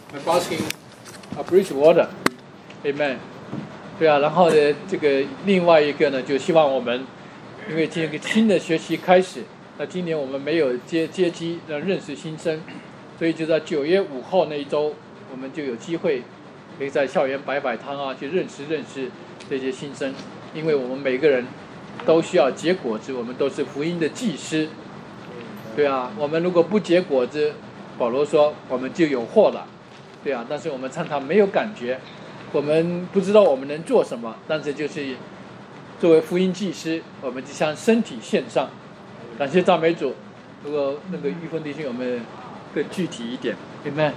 Basking Bridgewater Amen。 对啊，然后呢，这个另外一个呢，就希望我们，因为这个新的学期开始，那今年我们没有接机认识新生，所以就在9月5号那一周，我们就有机会可以在校园摆摊啊，去认识这些新生，因为我们每个人都需要结果子，我们都是福音的祭司。对啊，我们如果不结果子，保罗说我们就有祸了。对啊，但是我们常常没有感觉。我们不知道我们能做什么，但是就是作为福音祭司，我们就向身体献上。感谢赞美主。如果那个玉峰弟兄有没有更具体一点 ？Amen。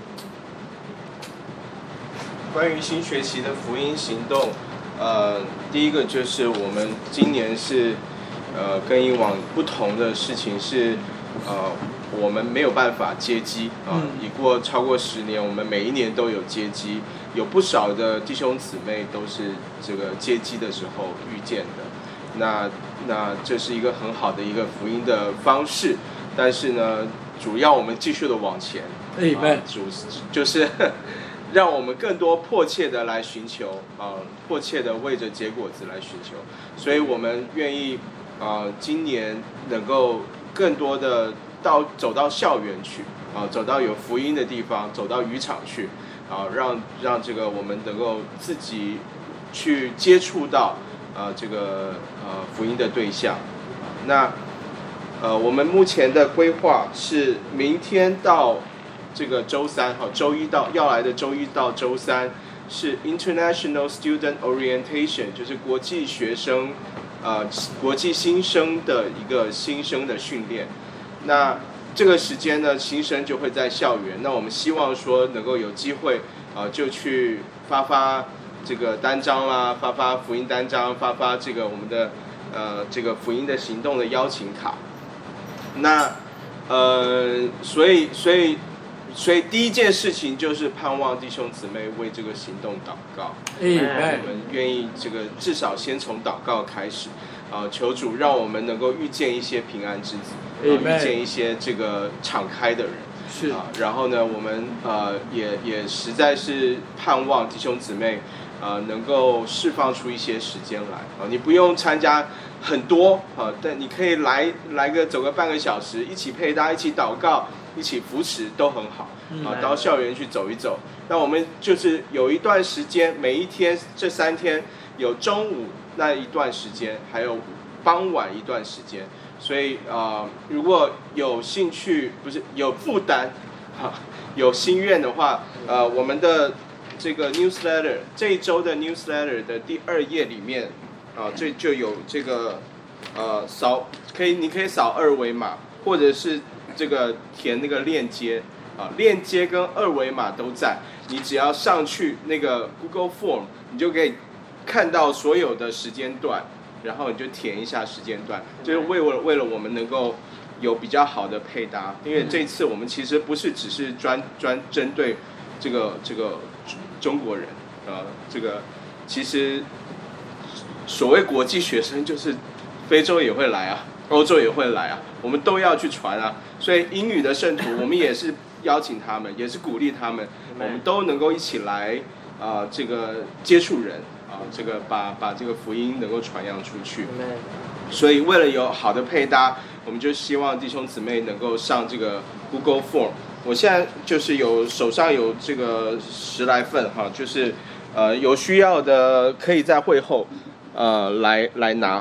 关于新学期的福音行动，第一个就是我们今年是跟以往不同的事情是我们没有办法接机已过超过10年，我们每一年都有接机。有不少的弟兄姊妹都是这个接机的时候遇见的，那这是一个很好的一个福音的方式，但是呢，主要我们继续的往前，主就是让我们更多迫切的来寻求迫切的为着结果子来寻求，所以我们愿意今年能够更多的走到校园去走到有福音的地方，走到渔场去。让这个我们能够自己去接触到这个福音的对象。那我们目前的规划是明天到这个周三要来的周一到周三是 International Student Orientation， 就是国际学生国际新生的一个新生的训练。那这个时间呢，新生就会在校园。那我们希望说能够有机会就去发这个单张啦，发福音单张，发这个我们的这个福音的行动的邀请卡。那所以第一件事情就是盼望弟兄姊妹为这个行动祷告。我们愿意这个至少先从祷告开始求主让我们能够遇见一些平安之子，遇见一些这个敞开的人。是然后呢，我们也实在是盼望弟兄姊妹能够释放出一些时间来你不用参加很多但你可以走个半个小时，一起配搭，一起祷告，一起扶持都很好到校园去走一走。那我们就是有一段时间，每一天这3天有中午那一段时间，还有傍晚一段时间。所以如果有兴趣，不是有负担有心愿的话我们的这个 newsletter 这一周的 newsletter 的第2页里面这就有这个你可以扫2维码，或者是这个填那个链接链接跟2维码都在，你只要上去那个 Google Form， 你就可以看到所有的时间段，然后你就填一下时间段，就是为了我们能够有比较好的配搭。因为这次我们其实不是只是专针对这个中国人这个其实所谓国际学生就是非洲也会来欧洲也会来我们都要去传所以英语的圣徒我们也是邀请他们，也是鼓励他们，我们都能够一起来这个接触人这个把这个福音能够传扬出去。所以为了有好的配搭，我们就希望弟兄姊妹能够上这个 Google Form。我现在就是手上有这个10来份就是有需要的可以在会后来拿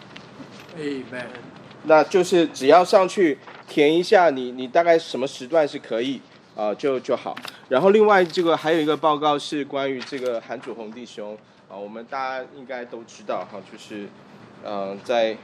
Amen。 那就是只要上去填一下你大概什么时段是可以就好。然后另外这个还有一个报告是关于这个韩祖宏弟兄我们大家应该都知道就是在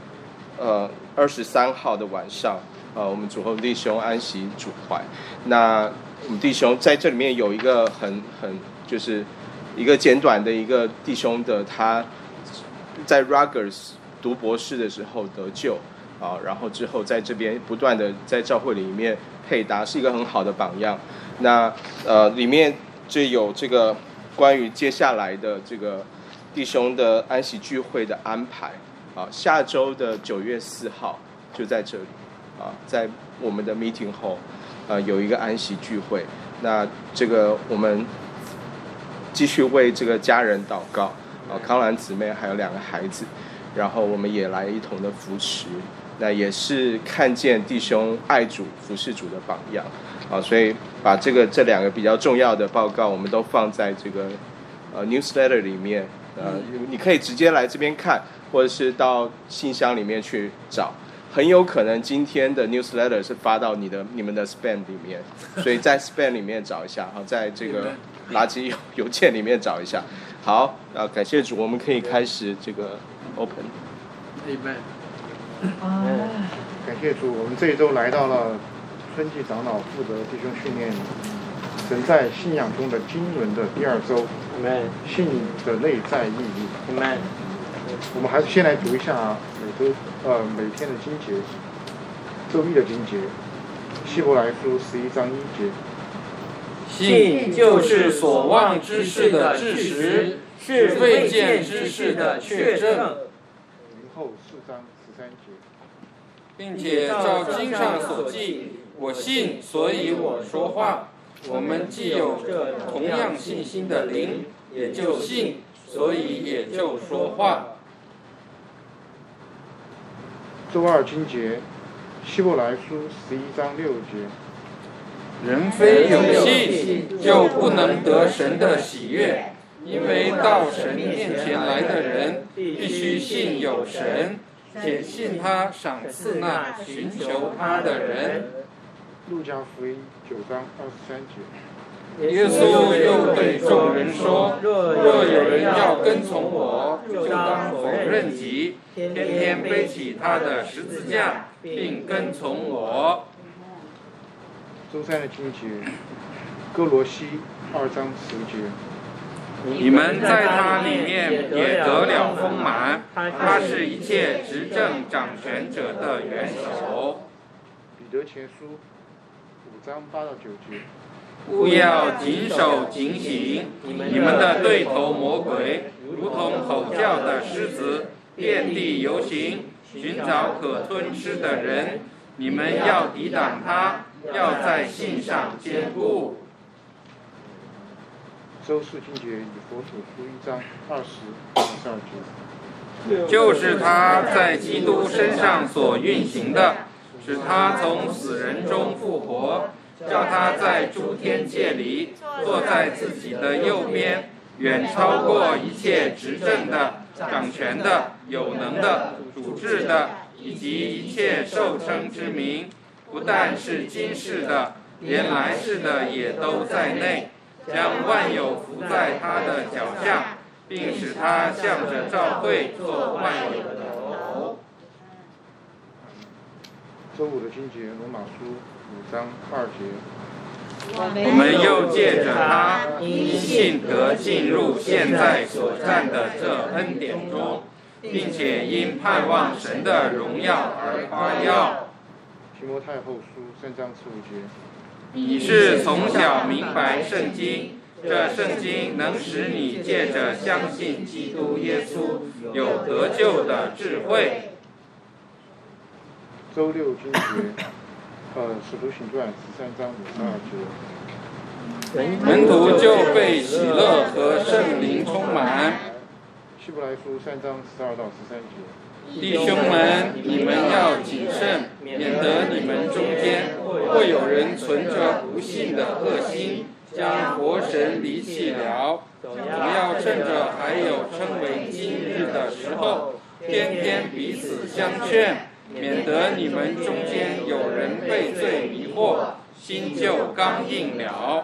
23号的晚上我们主宏弟兄安息主怀。那我们弟兄在这里面有一个很就是一个简短的一个弟兄的，他在 Rutgers 读博士的时候得救然后之后在这边不断的在教会里面配搭，是一个很好的榜样。那里面就有这个关于接下来的这个弟兄的安息聚会的安排下周的9月4号就在这里在我们的 meeting hall有一个安息聚会那这个我们继续为这个家人祷告康兰姊妹还有2个孩子，然后我们也来一同的扶持，那也是看见弟兄爱主服侍主的榜样所以把这2个比较重要的报告我们都放在这个newsletter 里面你可以直接来这边看，或者是到信箱里面去找，很有可能今天的 newsletter 是发到你们的 spam 里面，所以在 spam 里面找一下在这个垃圾邮件里面找一下。好，感谢主，我们可以开始这个 open。 Amen。 感谢主，我们这一周来到了春季长老负责弟兄训练神在信仰中的经纶的第2周，信的内在意义。我们还是先来读一下每天的经节，周一的经节，希伯来书11章1节。 信就是所望之事的知识，是未见之事的确证。 林后4章13节。 并且照经上所记，我信，所以我说话。我们既有着同样信心的灵，也就信，所以也就说话。 周二经节，希伯来书11章6节。 人非有信，就不能得神的喜悦，因为到神面前来的人，必须信有神，且信他赏赐那寻求他的人。 路加福音9章23节。 耶稣又对众人说：若有人要跟从我，就当否认己，天天背起他的十字架，并跟从我。 周三的经节，哥罗西2章10节。 你们在他里面也得了丰满，他是一切执政掌权者的元首。 彼得前书5章8到9节。 务要谨守警醒，你们的对头魔鬼，如同吼叫的狮子，遍地游行，寻找可吞吃的人。你们要抵挡他，要在信上坚固。 周四经节，以弗所书1章20到22节。 就是他在基督身上所运行的，使他从死人中复活，叫他在诸天界里坐在自己的右边，远超过一切执政的、掌权的、有能的、主治的，以及一切受称之名，不但是今世的，连来世的也都在内，将万有伏在他的脚下，并使他向着教会做万有的头。 周五的经节，罗马书5章2节。 我们又借着他因信得进入现在所占的这恩典中，并且因盼望神的荣耀而夸耀。 提摩太后书3章15节。 你是从小明白圣经，这圣经能使你借着相信基督耶稣有得救的智慧。 周六经节，使徒行传13章52节。 门徒就被喜乐和圣灵充满。 希伯来书3章12到13节。 弟兄们，你们要谨慎，免得你们中间或有人存着不信的恶心，将活神离弃了。总要趁着还有称为今日的时候，天天彼此相劝，免得你们中间有人被罪迷惑，心就刚硬了。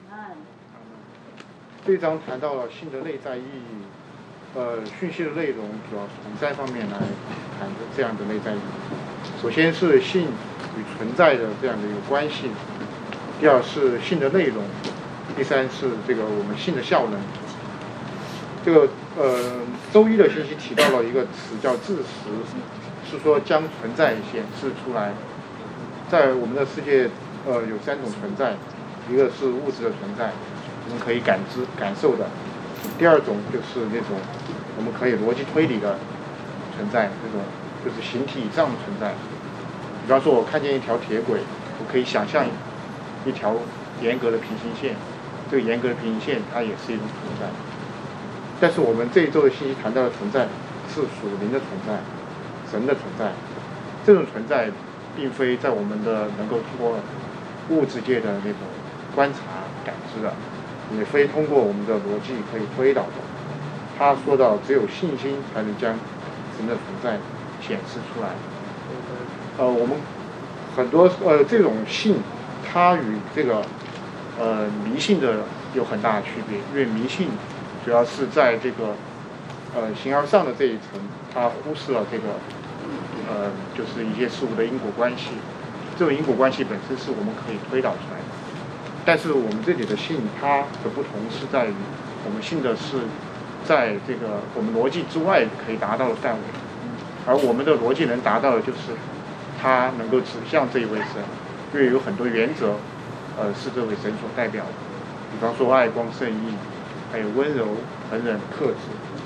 这一章谈到了信的内在意义。讯息的内容主要是从3方面来谈的这样的内在意义。首先是信与存在的这样的一个关系，第二是信的内容，第三是这个我们信的效能。这个周一的信息提到了一个词叫自实，是说将存在显示出来。在我们的世界有3种存在，一个是物质的存在，我们可以感知感受的。第二种就是那种我们可以逻辑推理的存在，这种就是形体以上的存在。比方说我看见一条铁轨，我可以想象一条严格的平行线，这个严格的平行线它也是一种存在。但是我们这一周的信息谈到的存在是属灵的存在，神的存在。这种存在并非在我们的能够通过物质界的那种观察感知的，也非通过我们的逻辑可以推导的。他说到只有信心才能将神的存在显示出来。我们很多这种信，它与这个迷信的有很大的区别，因为迷信主要是在这个形而上的这一层，它忽视了这个就是一些事物的因果关系。这种因果关系本身是我们可以推导出来的，但是我们这里的信，它的不同是在于我们信的是在这个我们逻辑之外可以达到的范围，而我们的逻辑能达到的就是它能够指向这一位神，因为有很多原则是这位神所代表的，比方说爱、光、圣、义，还有温柔、恒忍、克制。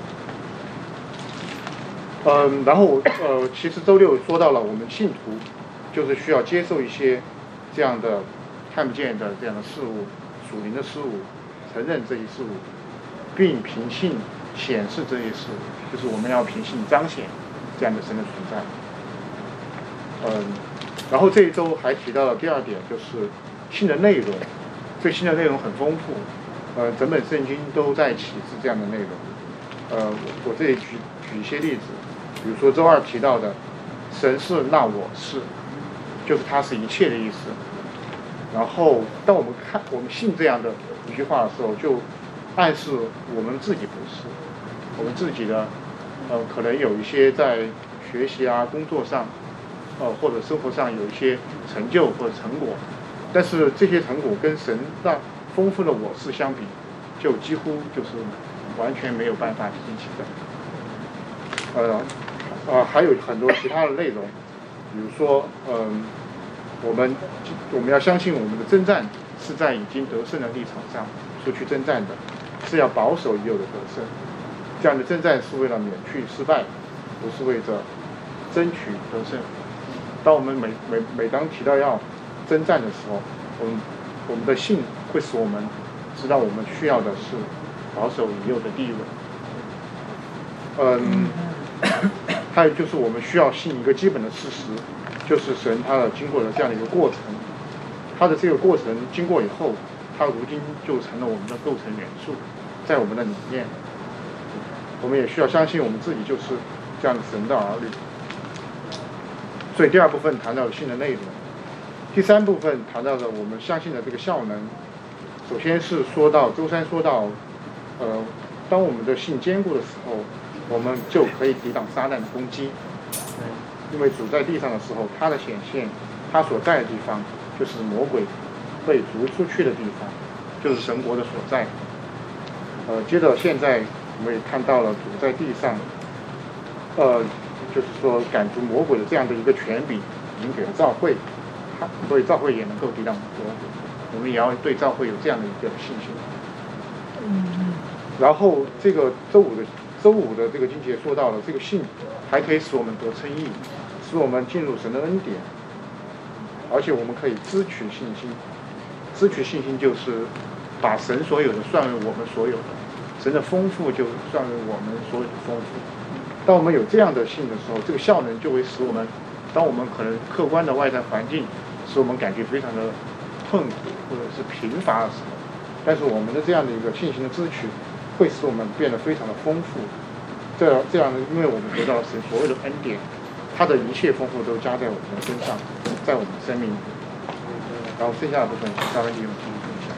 然后其实周六说到了我们信徒就是需要接受一些这样的看不见的这样的事物，属灵的事物，承认这一事物，并凭信显示这些事物，就是我们要凭信彰显这样的神的存在。然后这一周还提到了第二点，就是信的内容。这信的内容很丰富，整本圣经都在启示这样的内容。我这里举一些例子，比如说周二提到的神是那我是，就是它是一切的意思。然后当我们信这样的一句话的时候，就暗示我们自己不是，我们自己的可能有一些在学习啊、工作上或者生活上有一些成就或者成果，但是这些成果跟神那丰富的我是相比，就几乎就是完全没有办法提起的。还有很多其他的内容，比如说我们要相信我们的征战是在已经得胜的立场上出去征战的，是要保守已有的得胜。这样的征战是为了免去失败，不是为着争取得胜。当我们每当提到要征战的时候，我们的信会使我们知道我们需要的是保守已有的地位。还有就是我们需要信一个基本的事实，就是神他经过了这样的一个过程，他的这个过程经过以后，他如今就成了我们的构成元素，在我们的里面。我们也需要相信我们自己就是这样的神的儿女。所以第二部分谈到了信的内容，第三部分谈到了我们相信的这个效能。首先是说到周三说到当我们的信坚固的时候，我们就可以抵挡撒旦的攻击。因为主在地上的时候，他的显现，他所在的地方就是魔鬼被逐出去的地方，就是神国的所在。接着现在我们也看到了主在地上就是说赶逐魔鬼的这样的一个权柄已经给了教会，所以教会也能够抵挡魔鬼。我们也要对教会有这样的一个信心。然后这个周五的这个经节说到了，这个信还可以使我们得称义，使我们进入神的恩典，而且我们可以支取信心。支取信心就是把神所有的算为我们所有的，神的丰富就算为我们所有的丰富。当我们有这样的信的时候，这个效能就会使我们，当我们可能客观的外在环境使我们感觉非常的痛苦或者是贫乏的时候，但是我们的这样的一个信心的支取会使我们变得非常的丰富。这样的，因为我们得到了神所有的恩典，他的一切丰富都加在我们的身上，在我们的生命里。然后剩下的部分稍微利用继续分享。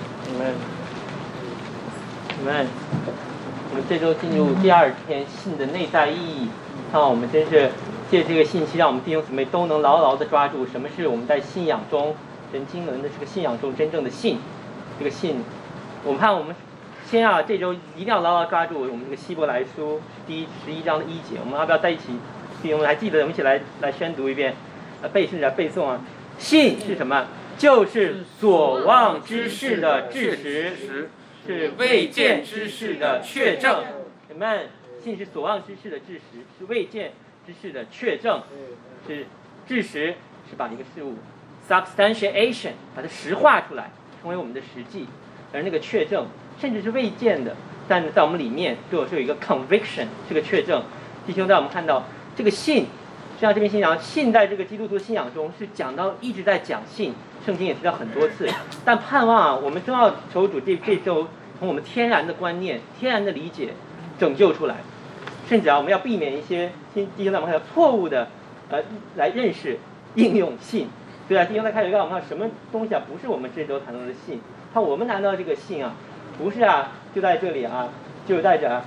我们这周进入第二天，信的内在意义。看我们真是借这个信息，让我们弟兄姊妹都能牢牢地抓住什么是我们在信仰中神经纶的这个信仰中真正的信。这个信，我们看我们先这周一定要牢牢抓住我们这个希伯来书第11章的1节。我们要不要在一起？弟兄们还记得？我们一起来宣读一遍，背诵。信是什么？就是所望之事的知识，是未见之事的确证。你们信是所望之事的知识，是未见之事的确证。是知识，是把一个事物 substantiation 把它实化出来， 成为我们的实际，而那个确证甚至是未见的，但在我们里面对我是有一个 conviction， 这个确证。弟兄，在我们看到这个信，实际上这篇信仰，信在这个基督徒信仰中是讲到一直在讲信，圣经也提到很多次。但盼望啊，我们都要求主这周从我们天然的观念、天然的理解拯救出来，甚至啊，我们要避免一些弟兄在我们看到错误的来认识应用信。对啊，弟兄在开始告诉我们什么东西啊，不是我们这周谈到的信。看我们拿到这个信啊，不是啊，就在这里啊，就在这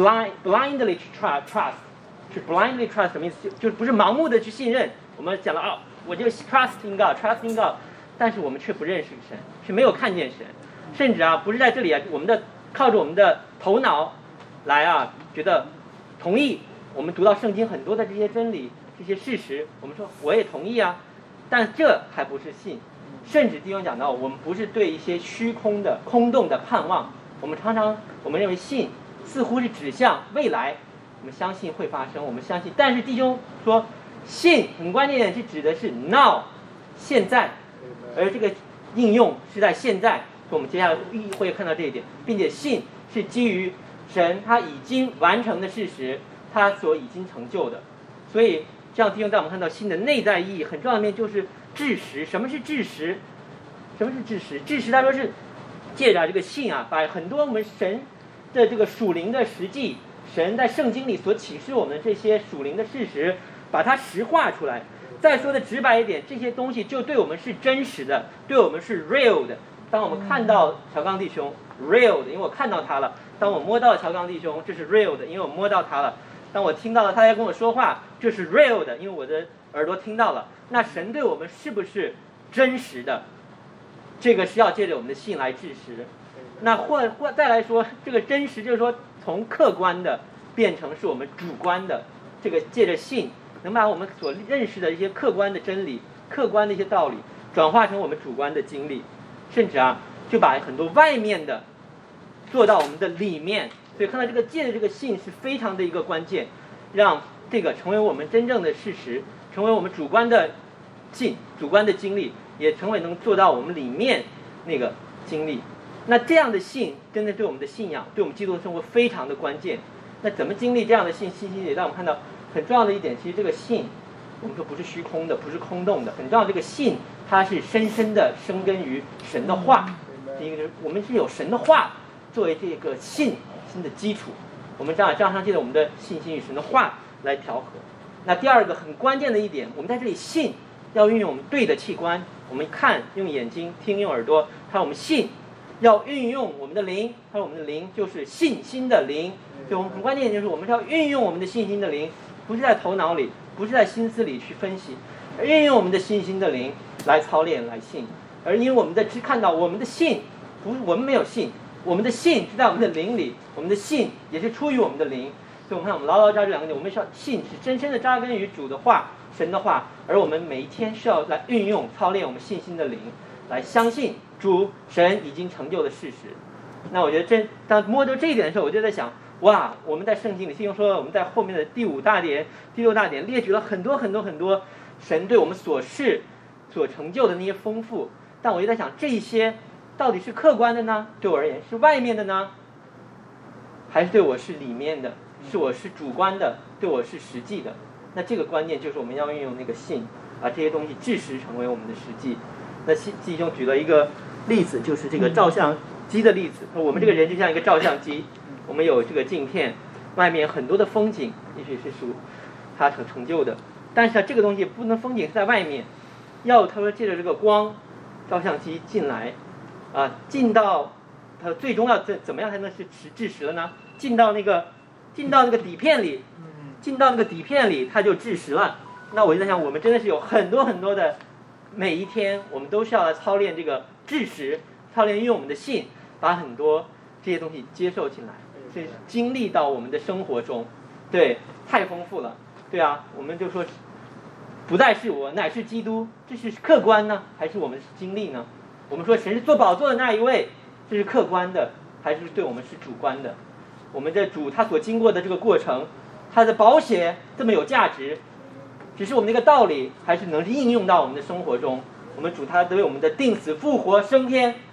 blindly trust。是 blindly trust 什么意思？就是不是盲目的去信任。我们讲了啊，我就 trust in God， 但是我们却不认识神，是没有看见神，甚至啊，不是在这里啊，靠着我们的头脑来啊，觉得同意。我们读到圣经很多的这些真理、这些事实，我们说我也同意啊，但这还不是信。甚至弟兄讲到，我们不是对一些虚空的、空洞的盼望，我们认为信似乎是指向未来。我们相信会发生，我们相信，但是弟兄说，信很关键点是指的是 now， 现在，而这个应用是在现在。所以我们接下来会看到这一点，并且信是基于神他已经完成的事实，他所已经成就的。所以这样弟兄在我们看到信的内在意义很重要的面就是知识。什么是知识？什么是知识？知识他说是借着这个信啊，把很多我们神的这个属灵的实际。神在圣经里所启示我们的这些属灵的事实，把它实化出来。再说的直白一点，这些东西就对我们是真实的，对我们是 real 的。当我们看到乔刚弟兄 real 的，因为我看到他了；当我摸到乔刚弟兄，这是 real 的，因为我摸到他了；当我听到了他在跟我说话，这是 real 的，因为我的耳朵听到了。那神对我们是不是真实的？这个是要借着我们的信来证实。那或再来说，这个真实就是说从客观的变成是我们主观的，这个借着信能把我们所认识的一些客观的真理、客观的一些道理转化成我们主观的经历，甚至啊就把很多外面的做到我们的里面。所以看到这个借的这个信是非常的一个关键，让这个成为我们真正的事实，成为我们主观的信、主观的经历，也成为能做到我们里面那个经历。那这样的信真的对我们的信仰，对我们基督的生活非常的关键。那怎么经历这样的信息也让我们看到很重要的一点，其实这个信我们说不是虚空的，不是空洞的，很重要。这个信它是深深的生根于神的话。第一个就是我们是有神的话作为这个信的基础，我们这样借着我们的信心与神的话来调和。那第二个很关键的一点，我们在这里信要运用我们对的器官，我们看用眼睛，听用耳朵，看我们信要运用我们的灵，还有我们的灵就是信心的灵。所以我们很关键就是我们是要运用我们的信心的灵，不是在头脑里，不是在心思里去分析，而运用我们的信心的灵来操练来信。而因为我们只看到我们的信，不是我们没有信，我们的信是在我们的灵里，我们的信也是出于我们的灵。所以我们看我们牢牢抓住两个点，我们要信是深深的扎根于主的话、神的话，而我们每一天需要来运用操练我们信心的灵，来相信主神已经成就的事实。那我觉得当摸到这一点的时候，我就在想，哇，我们在圣经里，弟兄说我们在后面的第5大点、第6大点列举了很多很多很多神对我们所成就的那些丰富。但我就在想，这些到底是客观的呢？对我而言是外面的呢，还是对我是里面的？是我是主观的，对我是实际的？那这个关键就是我们要运用那个信，把这些东西制实成为我们的实际。那记中举了一个例子，就是这个照相机的例子。我们这个人就像一个照相机，我们有这个镜片，外面很多的风景，也许是属它所成就的。但是这个东西不能风景是在外面，要他说借着这个光，照相机进来，进到它最终要怎么样才能是制实了呢？进到那个底片里，它就制实了。那我就在想，我们真的是有很多很多的，每一天我们都是要来操练这个制实，操练运用我们的信，把很多这些东西接受进来，是经历到我们的生活中。对，太丰富了。对啊，我们就说不再是我，乃是基督，这是客观呢，还是我们的经历呢？我们说神是坐宝座的那一位，这是客观的，还是对我们是主观的？我们的主他所经过的这个过程，他的宝血这么有价值，只是我们那个道理还是能应用到我们的生活中。我们主他对我们的定死复活升天，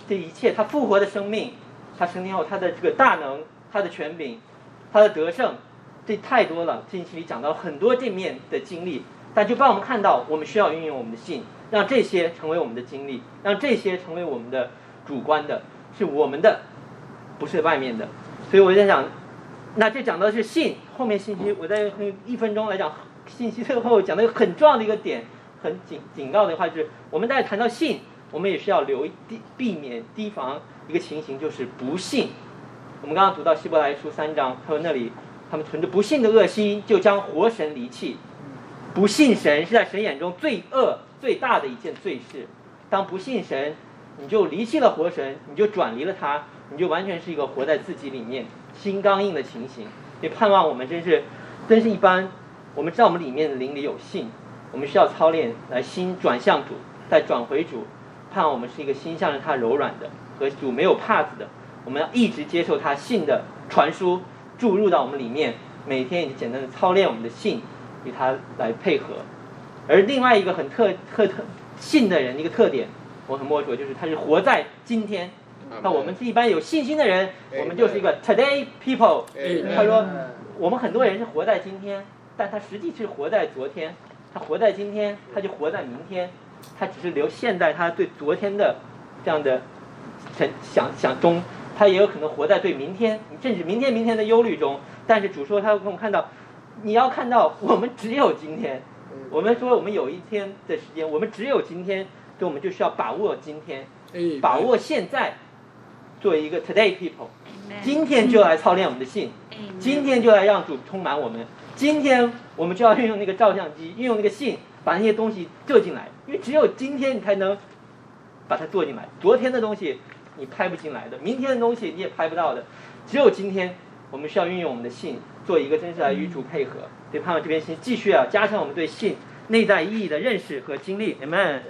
这一切，他复活的生命，他升天后他的这个大能，他的权柄，他的得胜，这太多了。这一期里讲到很多这面的经历，但就帮我们看到，我们需要运用我们的信，让这些成为我们的经历，让这些成为我们的主观的，是我们的，不是外面的。所以我在想，那这讲到的是信，后面信息我在1分钟来讲，信息最后讲到一个很重要的一个点，很警告的话，就是我们在谈到信，我们也是要避免提防一个情形，就是不信。我们刚刚读到希伯来书3章，他说那里他们存着不信的恶心，就将活神离弃。不信神是在神眼中最恶最大的一件罪事。当不信神，你就离弃了活神，你就转离了他，你就完全是一个活在自己里面心刚硬的情形。也盼望我们真是一般，我们知道我们里面的灵里有信，我们需要操练来心转向主，再转回主。盼望我们是一个心向着他柔软的，和主没有帕子的。我们要一直接受他信的传输，注入到我们里面，每天也简单的操练我们的信，与他来配合。而另外一个很特信的人一个特点，我很摸索，就是他是活在今天。那我们一般有信心的人，我们就是一个 today people。他说，我们很多人是活在今天，但他实际是活在昨天。他活在今天，他就活在明天。他只是留现在他对昨天的这样的想中，他也有可能活在对明天，甚至明天的忧虑中。但是主说他会给我们看到，你要看到我们只有今天。我们说我们有一天的时间，我们只有今天，所以我们就需要把握今天，把握现在，作为一个 today people。今天就来操练我们的信，今天就来让主充满我们。今天我们就要运用那个照相机，运用那个信，把那些东西做进来，因为只有今天你才能把它做进来。昨天的东西你拍不进来的，明天的东西你也拍不到的，只有今天我们需要运用我们的信，做一个真是来与主配合。所以盼望这边信继续加强我们对信内在意义的认识和经历。Amen。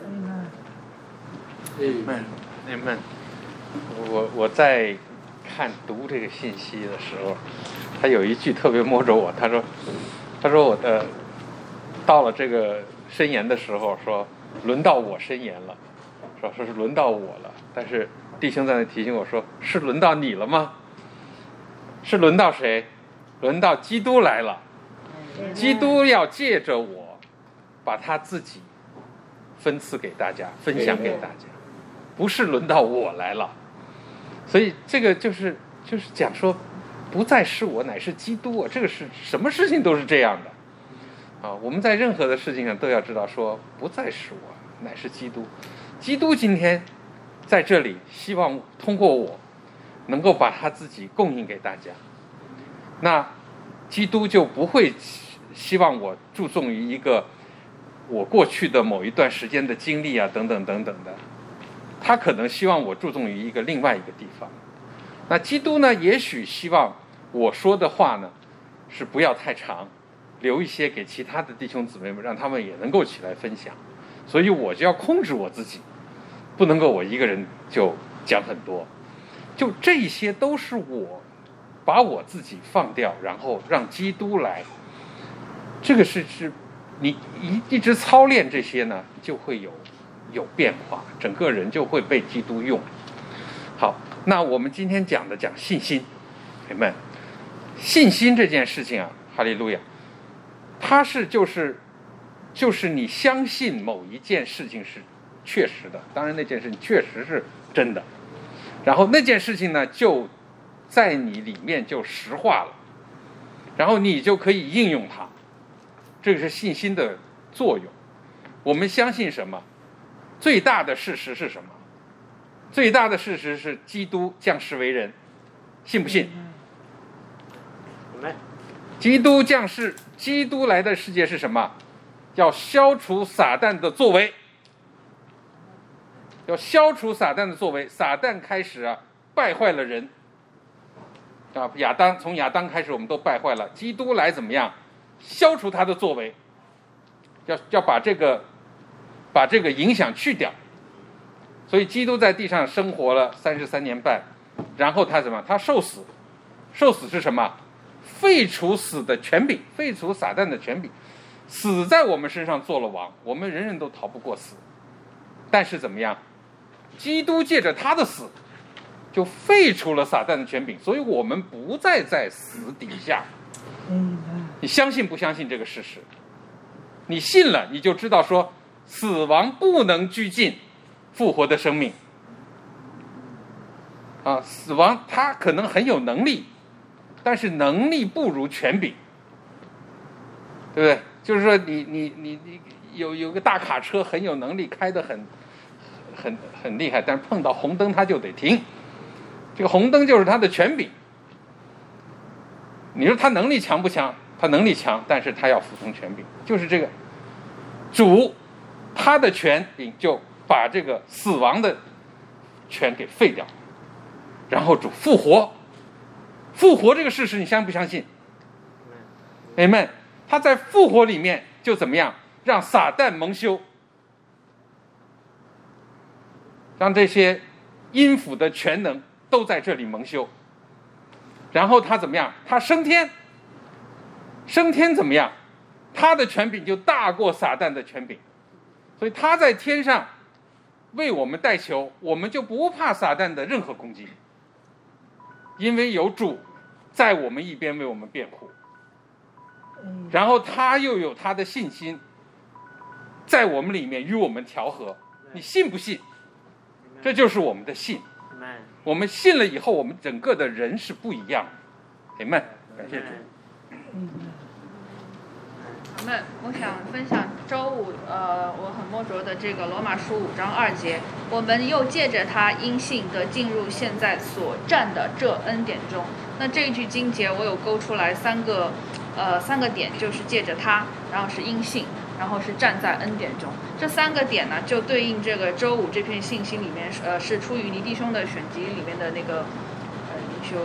Amen。我在读这个信息的时候，他有一句特别摸着我，他说我的到了这个申言的时候，说轮到我申言了，说是轮到我了，但是弟兄在那提醒我说，是轮到你了吗？是轮到谁？轮到基督来了。基督要借着我把他自己分赐给大家，分享给大家，不是轮到我来了。所以这个就是讲说，不再是我，乃是基督啊！这个是什么事情都是这样的啊！我们在任何的事情上都要知道说，不再是我，乃是基督。基督今天在这里，希望通过我能够把他自己供应给大家。那基督就不会希望我注重于一个我过去的某一段时间的经历啊，等等等等的。他可能希望我注重于一个另外一个地方。那基督呢，也许希望我说的话呢是不要太长，留一些给其他的弟兄姊妹们，让他们也能够起来分享。所以我就要控制我自己，不能够我一个人就讲很多。就这一些都是我把我自己放掉，然后让基督来。这个是你一直操练这些呢，就会有变化，整个人就会被基督用。好，那我们今天讲信心，朋友们，信心这件事情啊，哈利路亚，它就是你相信某一件事情是确实的，当然那件事情确实是真的，然后那件事情呢就在你里面就实化了，然后你就可以应用它，这个是信心的作用。我们相信什么？最大的事实是什么？最大的事实是基督降世为人，信不信？基督降世，基督来的世界是什么？要消除撒旦的作为，要消除撒旦的作为。撒旦开始败坏了人啊，从亚当开始我们都败坏了。基督来怎么样？消除他的作为，要把这个影响去掉。所以基督在地上生活了33年半，然后他怎么？他受死。受死是什么？废除死的权柄，废除撒旦的权柄。死在我们身上做了王，我们人人都逃不过死。但是怎么样？ 基督借着他的死就废除了撒旦的权柄，所以我们不再在死底下。你相信不相信这个事实？你信了，你就知道说死亡不能拘禁复活的生命啊，死亡它可能很有能力，但是能力不如权柄，对不对？就是说你有个大卡车很有能力，开得很厉害，但是碰到红灯它就得停，这个红灯就是它的权柄。你说他能力强不强？他能力强，但是他要服从权柄，就是这个主他的权柄就把这个死亡的权给废掉，然后主复活这个事实你相不相信？Amen。他在复活里面就怎么样，让撒旦蒙羞，让这些阴府的全能都在这里蒙羞。然后他怎么样？他升天怎么样？他的权柄就大过撒旦的权柄，所以他在天上为我们代求，我们就不怕撒旦的任何攻击，因为有主在我们一边为我们辩护。然后他又有他的信心在我们里面与我们调和，你信不信？这就是我们的信。我们信了以后，我们整个的人是不一样的。Amen，感谢主。 我想分享周五我很摸着的这个罗马书5章2节，我们又借着他因信得进入现在所占的这恩典中。那这一句经节我有勾出来三个点，就是借着他，然后是因信，然后是站在恩典中。这三个点呢，就对应这个周五这篇信息里面是出于尼弟兄的选集里面的那个灵修。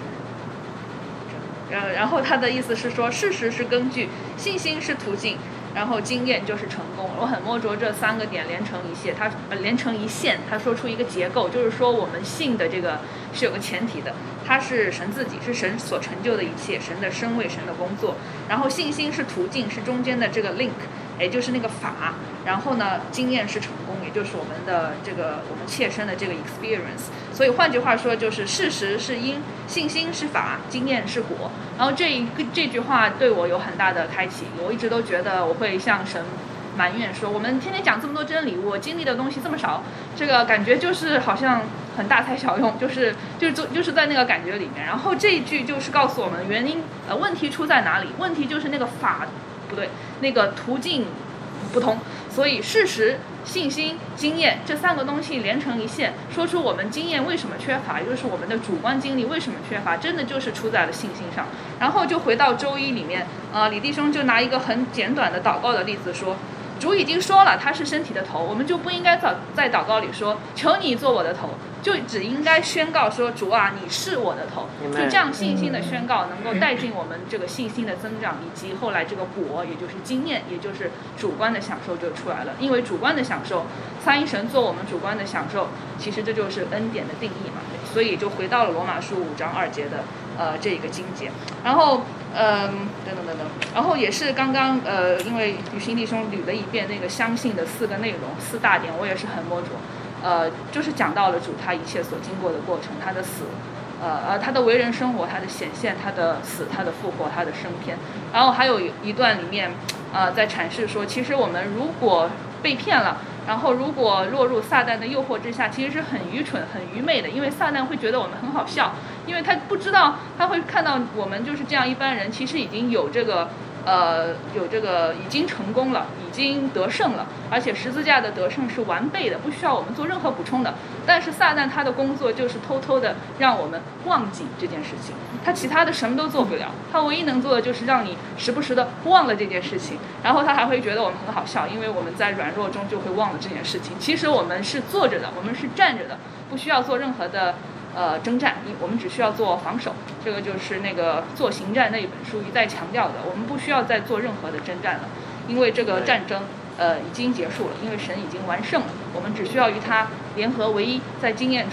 然后他的意思是说，事实是根据，信心是途径，然后经验就是成功。我很摸着这三个点连成一线，他说出一个结构，就是说我们信的这个是有个前提的，他是神自己，是神所成就的一切，神的身位，神的工作。然后信心是途径，是中间的这个 link， 也就是那个法。然后呢，经验是成功，也就是我们的这个我们切身的这个 experience。所以换句话说，就是事实是因，信心是法，经验是果。然后这句话对我有很大的开启。我一直都觉得我会向神埋怨说，我们天天讲这么多真理，我经历的东西这么少，这个感觉就是好像很大材小用，就是在那个感觉里面。然后这一句就是告诉我们原因，问题出在哪里？问题就是那个法不对，那个途径不同。所以事实、信心、经验这三个东西连成一线，说出我们经验为什么缺乏，也就是我们的主观经历为什么缺乏，真的就是出在了信心上。然后就回到周一里面，李弟兄就拿一个很简短的祷告的例子说，主已经说了他是身体的头，我们就不应该在祷告里说求你做我的头，就只应该宣告说主啊，你是我的头。就这样信心的宣告能够带进我们这个信心的增长，以及后来这个果，也就是经验，也就是主观的享受就出来了。因为主观的享受，三一神做我们主观的享受，其实这就是恩典的定义嘛。所以就回到了罗马书5章2节的这个经节。然后等等，然后也是刚刚因为雨欣弟兄捋了一遍那个相信的4个内容4大点，我也是很摸着。就是讲到了主他一切所经过的过程，他的死，他的为人生活，他的显现，他的死，他的复活，他的升天。然后还有一段里面，在阐释说，其实我们如果被骗了，然后如果落入撒旦的诱惑之下，其实是很愚蠢、很愚昧的，因为撒旦会觉得我们很好笑，因为他不知道，他会看到我们就是这样一般人，其实已经有这个已经成功了，已经得胜了，而且十字架的得胜是完备的，不需要我们做任何补充的。但是撒旦他的工作就是偷偷的让我们忘记这件事情，他其他的什么都做不了，他唯一能做的就是让你时不时的忘了这件事情，然后他还会觉得我们很好笑，因为我们在软弱中就会忘了这件事情。其实我们是坐着的，我们是站着的，不需要做任何的征战，我们只需要做防守。这个就是那个做行战那一本书一再强调的，我们不需要再做任何的征战了，因为这个战争已经结束了，因为神已经完胜了，我们只需要与他联合为一，在经验中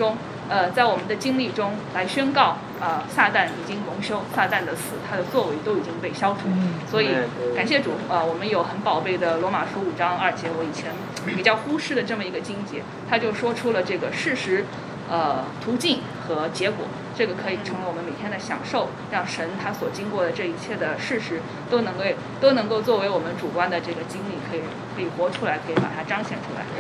在我们的经历中来宣告，撒旦已经蒙羞，撒旦的死，他的作为都已经被消除。所以感谢主，我们有很宝贝的罗马书5章2节，我以前比较忽视的这么一个经节，他就说出了这个事实、途径和结果，这个可以成为我们每天的享受，让神他所经过的这一切的事实都能够作为我们主观的这个经历，可以活出来，可以把它彰显出来。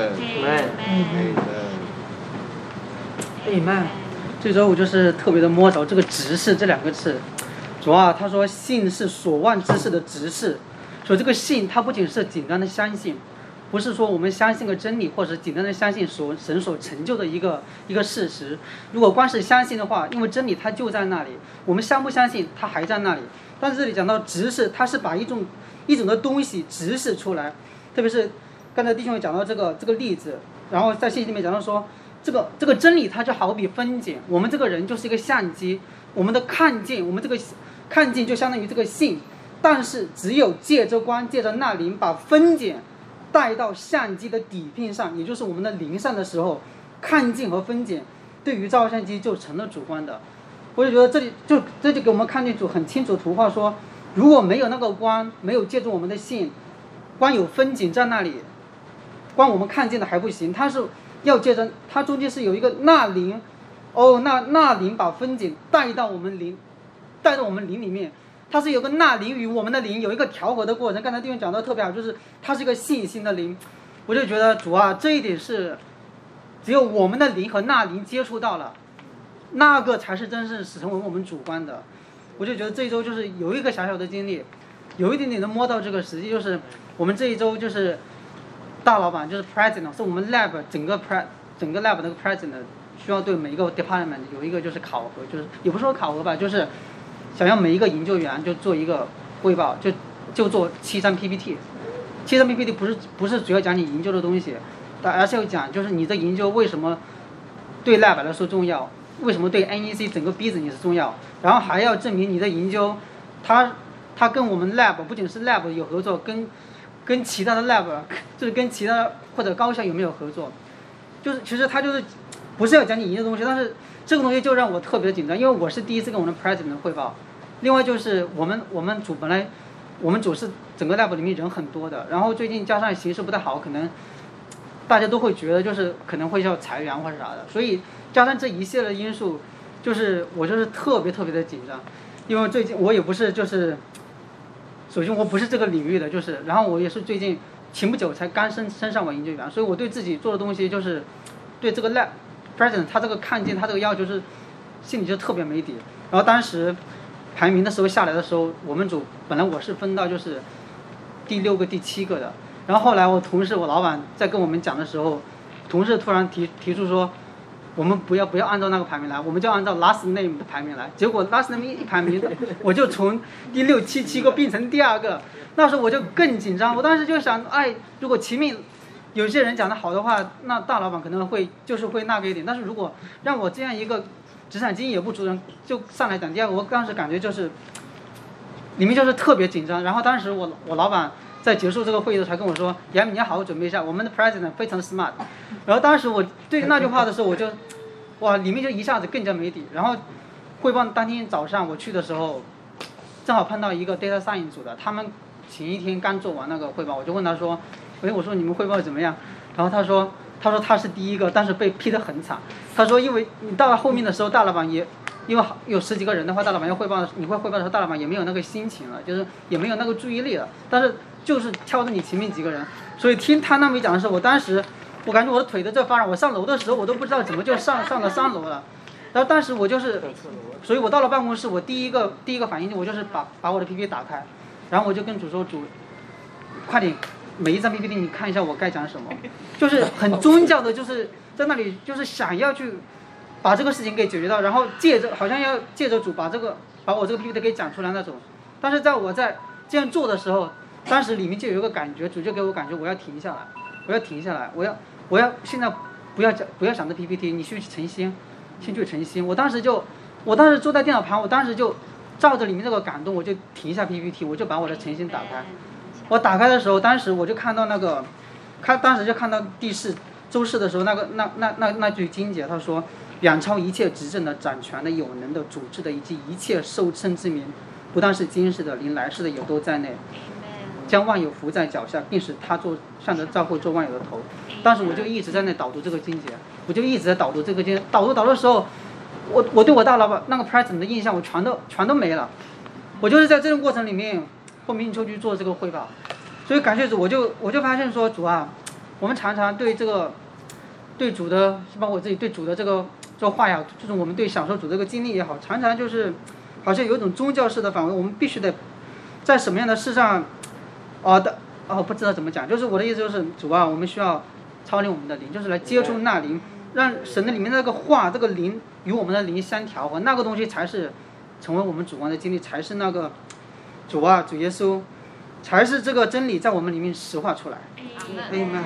Amen。这周我就是特别的摸着这个执事这2个字，主要他说信是所望之事的执事，所以这个信它不仅是简单的相信，不是说我们相信个真理，或者简单的相信神所成就的一个事实。如果光是相信的话，因为真理它就在那里，我们相不相信它还在那里。但是这里讲到执事，它是把一种的东西执事出来，特别是刚才弟兄讲到这个例子，然后在信息里面讲到说，这个真理它就好比分拣，我们这个人就是一个相机，我们的看见，我们这个看见就相当于这个信，但是只有借着光，借着那灵，把分拣带到相机的底片上，也就是我们的灵上的时候，看见和分拣对于照相机就成了主观的。我就觉得这就给我们看清楚很清楚的图画，说如果没有那个光，没有借助我们的信，光有分拣在那里，光我们看见的还不行，它是要借着它中间是有一个纳灵，纳灵把分拣带到我们灵里面，它是有个纳灵与我们的灵有一个调和的过程。刚才弟兄讲到特别好，就是它是一个信心的灵。我就觉得主啊，这一点是只有我们的灵和纳灵接触到了，那个才是真正使成为我们主观的。我就觉得这一周就是有一个小小的经历，有一点点的摸到这个实际，就是我们这一周就是大老板就是 president， 是我们 lab 整个 lab 那个 president 需要对每一个 department 有一个就是考核，就是也不是说考核吧，就是想要每一个研究员就做一个汇报，就做7张 PPT。7张 PPT 不是主要讲你研究的东西，而是要讲就是你的研究为什么对 lab 来说重要，为什么对 NEC 整个 business 重要，然后还要证明你的研究它跟我们 lab 不仅是 lab 有合作，跟其他的 lab 就是跟其他或者高校有没有合作，就是其实它就是不是要讲你研究的东西，但是这个东西就让我特别的紧张，因为我是第一次跟我们的 president 汇报。另外就是我们组本来我们组是整个 lab 里面人很多的，然后最近加上形势不太好，可能大家都会觉得就是可能会要裁员或者啥的，所以加上这一系列的因素，就是我就是特别的紧张，因为最近我也不是就是首先我不是这个领域的，就是然后我也是最近前不久才刚升上为研究员，所以我对自己做的东西就是对这个 lab president 他这个看见他这个要求是心里就特别没底。然后当时排名的时候下来的时候，我们组本来我是分到就是第6个第7个的，然后后来我老板在跟我们讲的时候，同事突然提出说我们不要按照那个排名来，我们就按照 last name 的排名来。结果 last name 一排名我就从第6、7个变成第2个，那时候我就更紧张。我当时就想，如果前面有些人讲的好的话，那大老板可能会那个一点，但是如果让我这样一个职场经验也不足人就上来讲第2个，我当时感觉就是里面就是特别紧张。然后当时我老板在结束这个会议的时候才跟我说，杨敏你要好好准备一下，我们的 president 非常 smart。 然后当时我对那句话的时候我就里面就一下子更加没底。然后汇报当天早上我去的时候，正好碰到一个 data science 组的，他们前一天刚做完那个汇报，我就问他说，我说你们汇报怎么样？然后他说他是第1个，但是被批得很惨。他说因为你到了后面的时候，大老板也因为有10几个人的话，大老板要汇报你会汇报的时候，大老板也没有那个心情了，就是也没有那个注意力了，但是就是挑着你前面几个人。所以听他那么一讲的时候，我感觉我的腿都在发软。我上楼的时候我都不知道怎么就上了3楼了。然后当时我所以我到了办公室，我第一个反应我就是把我的 PPT 打开，然后我就跟主说，快点每一张 PPT 你看一下我该讲什么，就是很宗教的，就是在那里就是想要去把这个事情给解决到，然后好像要借着主把我这个 PPT 给讲出来那种。但是在我在这样做的时候，当时里面就有一个感觉，主就给我感觉我要停下来，我要现在不要想着 PPT， 你去诚心，先去诚心。我当时坐在电脑旁，我当时就照着里面这个感动，我就停下 PPT， 我就把我的诚心打开。我打开的时候，当时我就看到当时就看到周4的时候那句经节，他说远超一切执政的、掌权的、有能的、主治的，以及一切受称之名，不但是今世的，连来世的也都在内。将万有伏在脚下，并使他向着教会做万有的头。当时我就一直在那导读这个经节，我就一直在导读这个经。导读的时候，我对我大老板那个 president 的印象我全都没了。我就是在这个过程里面，后面就去做这个汇报。所以感谢主，我就发现说，主啊，我们常常对这个对主的，包括我自己对主的这个话呀，就是我们对享受主这个经历也好，常常就是好像有一种宗教式的反问，我们必须得在什么样的事上。不知道怎么讲，就是我的意思就是主啊，我们需要操练我们的灵，就是来接触那灵，让神的里面那个话，这个灵与我们的灵相调和，那个东西才是成为我们主观的经历，才是那个主啊，主耶稣，才是这个真理在我们里面实化出来。Amen。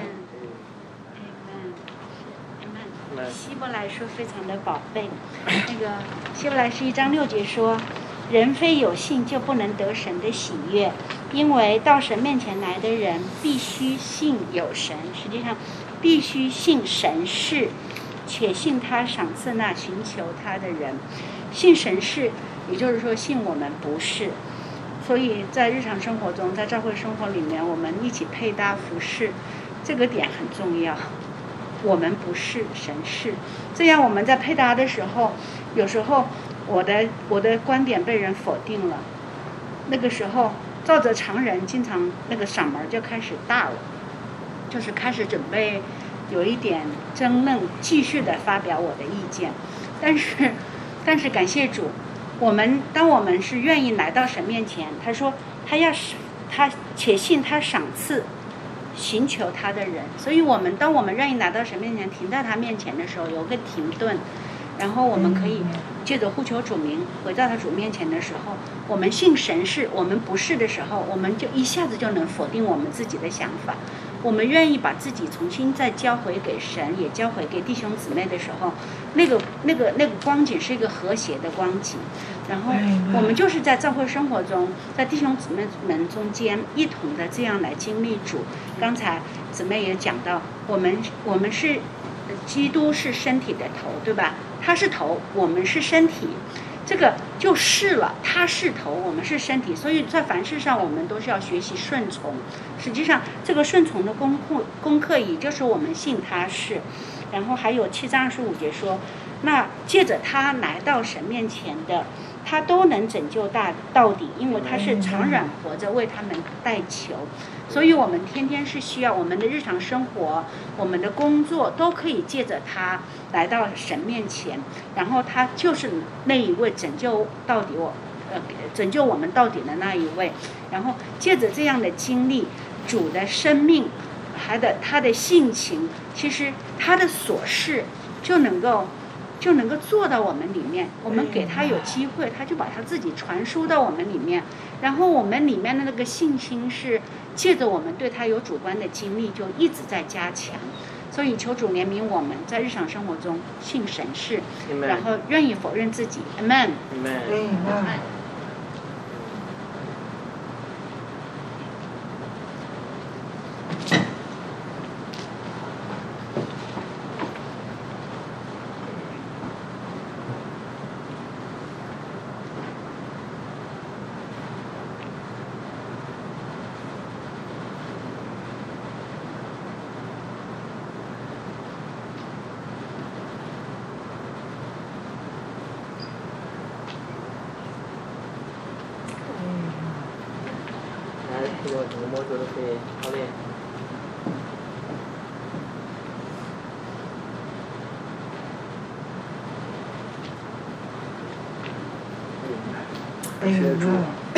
希伯来书非常的宝贝，那个希伯来书1章6节说，人非有信就不能得神的喜悦，因为到神面前来的人必须信有神，实际上必须信神是，且信他赏赐那寻求他的人。信神是，也就是说信我们不是。所以在日常生活中，在教会生活里面，我们一起配搭服侍，这个点很重要。我们不是，神是，这样我们在配搭的时候，有时候我的观点被人否定了，那个时候照着常人经常那个嗓门就开始大了，就是开始准备有一点争论，继续的发表我的意见。但是感谢主，当我们是愿意来到神面前，他说他且信他赏赐寻求他的人，所以当我们愿意来到神面前，停在他面前的时候，有个停顿，然后我们可以借着呼求主名回到他主面前的时候，我们信神是，我们不是的时候，我们就一下子就能否定我们自己的想法。我们愿意把自己重新再交回给神，也交回给弟兄姊妹的时候，那个光景是一个和谐的光景。然后我们就是在教会生活中，在弟兄姊妹们中间一同的这样来经历主。刚才姊妹也讲到，我们是基督是身体的头，对吧？他是头，我们是身体，这个就是了，他是头，我们是身体，所以在凡事上我们都是要学习顺从。实际上这个顺从的功课也就是我们信他是。然后还有7章25节说，那借着他来到神面前的，他都能拯救到底，因为他是常远活着为他们代求。所以我们天天是需要我们的日常生活，我们的工作都可以借着他来到神面前，然后他就是那一位拯救我们到底的那一位。然后借着这样的经历，主的生命他的性情，其实他的所事就能够做到我们里面。我们给他有机会，他就把他自己传输到我们里面，然后我们里面的那个信心是借着我们对他有主观的经历，就一直在加强。所以求主怜悯我们在日常生活中信神是，然后愿意否认自己。 Amen。 整个摸索都可以操练。 谢谢主，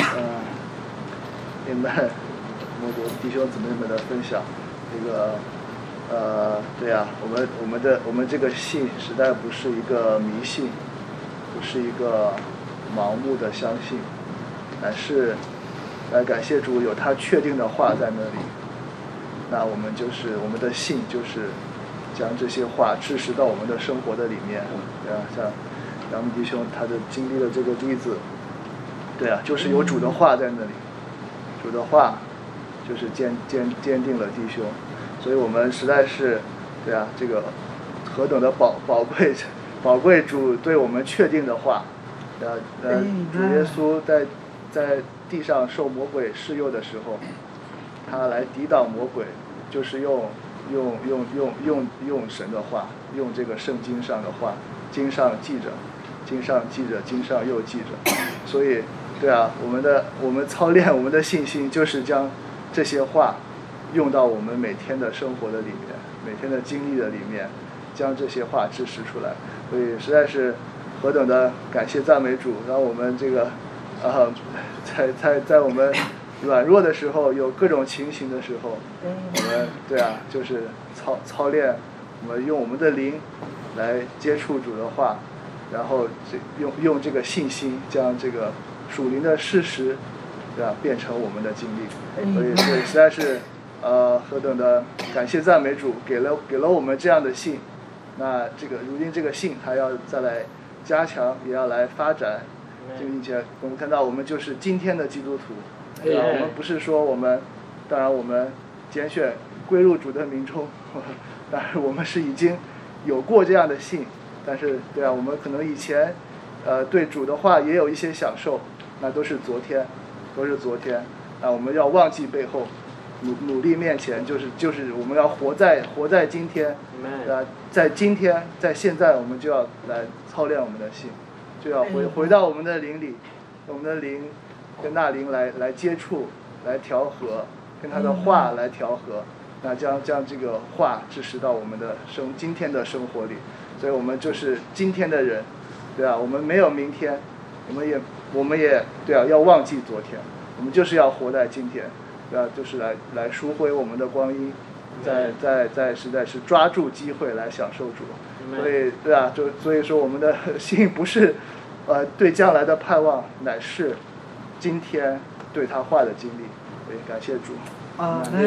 你们摩托弟兄姊妹们的分享，这个对呀，我们这个信实在不是一个迷信，不是一个盲目的相信，乃是感谢主有他确定的话在那里。那我们的信就是将这些话支持到我们的生活的里面。对啊，像杨弟兄他的经历了这个例子，对啊，就是有主的话在那里，主的话就是坚定了弟兄，所以我们实在是对啊，这个何等的宝贵， 宝贵主对我们确定的话。主耶稣在地上受魔鬼试诱的时候，他来抵挡魔鬼，就是用神的话，用这个圣经上的话，经上记着，经上又记着。所以对啊，我们操练我们的信心，就是将这些话用到我们每天的生活的里面，每天的经历的里面，将这些话支持出来。所以实在是何等的感谢赞美主，让我们这个在我们软弱的时候，有各种情形的时候，我们对啊，就是操练我们用我们的灵来接触主的话，然后用这个信心将这个属灵的事实，对吧，变成我们的经历。所以实在是何等的感谢赞美主，给了我们这样的信。那如今这个信还要再来加强，也要来发展。并且我们看到我们就是今天的基督徒，对吧？我们不是说当然我们拣选归入主的名中，当然我们是已经有过这样的信，但是对啊，我们可能以前对主的话也有一些享受，那都是昨天。啊，我们要忘记背后，努力面前，就是我们要活在今天，在今天，在现在，我们就要来操练我们的信，就要回到我们的灵里，我们的灵跟那灵来接触，来调和，跟他的话来调和，那将这个话支持到我们的今天的生活里，所以我们就是今天的人，对啊，我们没有明天，我们也对啊，要忘记昨天，我们就是要活在今天，对啊，就是来赎回我们的光阴，在实在是抓住机会来享受主，所以对啊，所以说我们的心不是对将来的盼望，乃是今天对他话的经历，所以感谢主。 阿门。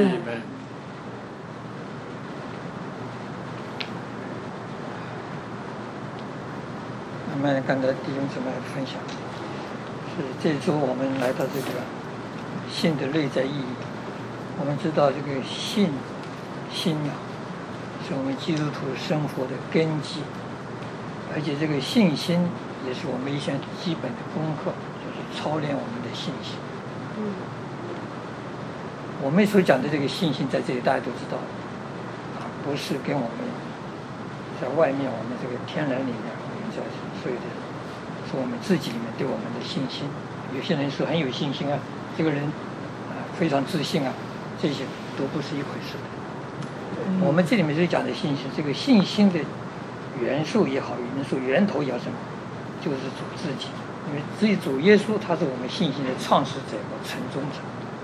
我们刚才弟兄姊妹分享，是这周我们来到这个信的内在意义。我们知道这个信仰是我们基督徒生活的根基，而且这个信心也是我们一项基本的功课，就是操练我们的信心。我们所讲的这个信心在这里大家都知道，不是跟我们在外面我们这个天然里面我们在所有的是我们自己里面对我们的信心。有些人说很有信心啊，这个人非常自信啊，这些都不是一回事。我们这里面所讲的信心，这个信心的元素也好，源头也好，什么，就是主自己。因为至于主耶稣，他是我们信心的创始者和成终者。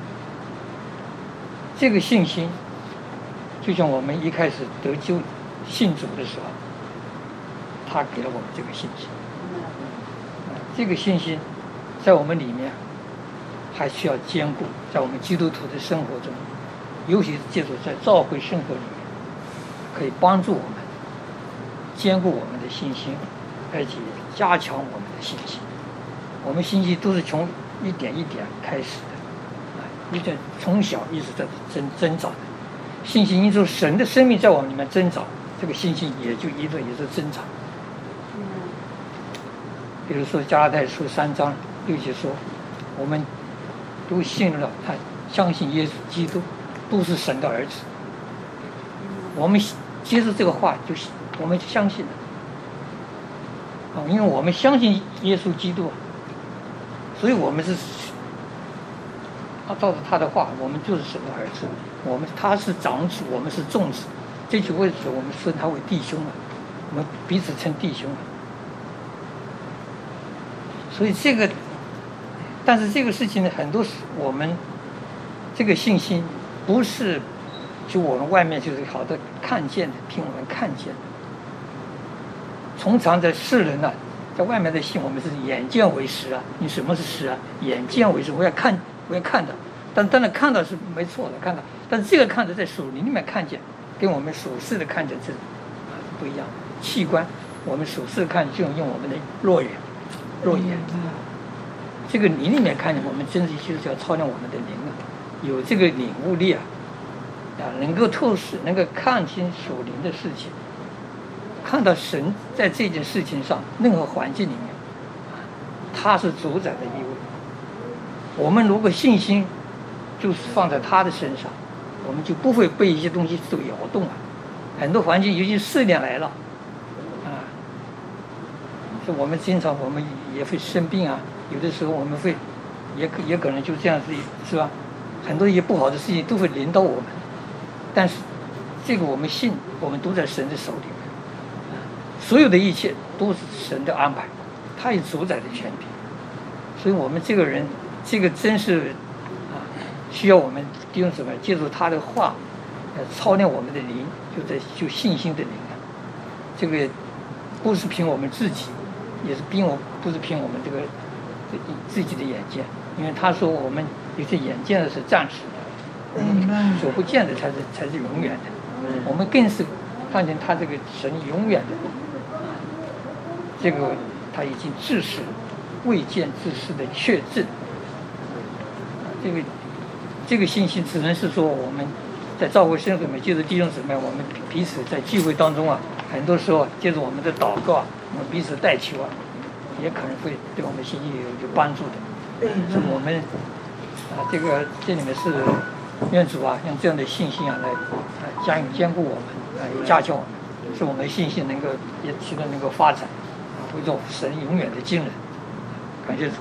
这个信心，就像我们一开始得救信主的时候，他给了我们这个信心。这个信心在我们里面还需要坚固，在我们基督徒的生活中，尤其是借助在教会生活里面，可以帮助我们坚固我们的信心，而且加强我们的信心。我们信心都是从一点一点开始的，从小一直在增长的。信心因着神的生命在我们里面增长，这个信心也就一直增长。比如说加拉太书3章6节说，我们都信了他，相信耶稣基督都是神的儿子。我们接受这个话，我们就相信了因为我们相信耶稣基督，所以我们是照着他的话，我们就是神的儿子。他是长子，我们是众子。这就为此我们称他为弟兄了，我们彼此称弟兄了。所以但是这个事情呢，很多我们这个信心不是就我们外面就是好的看见的，凭我们看见的。通常在世人在外面的信，我们是眼见为实啊。你什么是实啊？眼见为实，我要看到。但当然看到是没错的，看到。但是这个看到在属灵里面看见，跟我们属世的看见是不一样。器官，我们属世看就用我们的肉眼。这个灵里面看见，我们真是就是要操练我们的灵有这个领悟力能够透视，能够看清属灵的事情。 看到神在这件事情上，任何环境里面，他是主宰的一位。我们如果信心就是放在他的身上，我们就不会被一些东西所摇动啊。很多环境，尤其试炼来了，是我们经常我们也会生病啊，有的时候我们会也可能就这样子，是吧？很多一些不好的事情都会临到我们，但是这个我们信，我们都在神的手里面，所有的一切都是神的安排，他有主宰的权柄，所以我们这个人，这个真是需要我们弟兄姊妹借助他的话，操练我们的灵，就信心的灵啊。这个不是凭我们自己，也是不是凭我们这个自己的眼见，因为他说我们有些眼见的是暂时的，所不见的才是永远的。我们更是看见他这个神永远的，这个他已经自始未见之事的确证。这个信心只能是说我们在教会生活里面，借着弟兄姊妹，我们彼此在聚会当中啊，很多时候借着我们的祷告啊，我们彼此代求啊，也可能会对我们信心有帮助的。是我们这里面是愿主啊，用这样的信心啊来兼顾我们，也加强我们，使我们的信心能够发展，为做神永远的惊人。感谢主。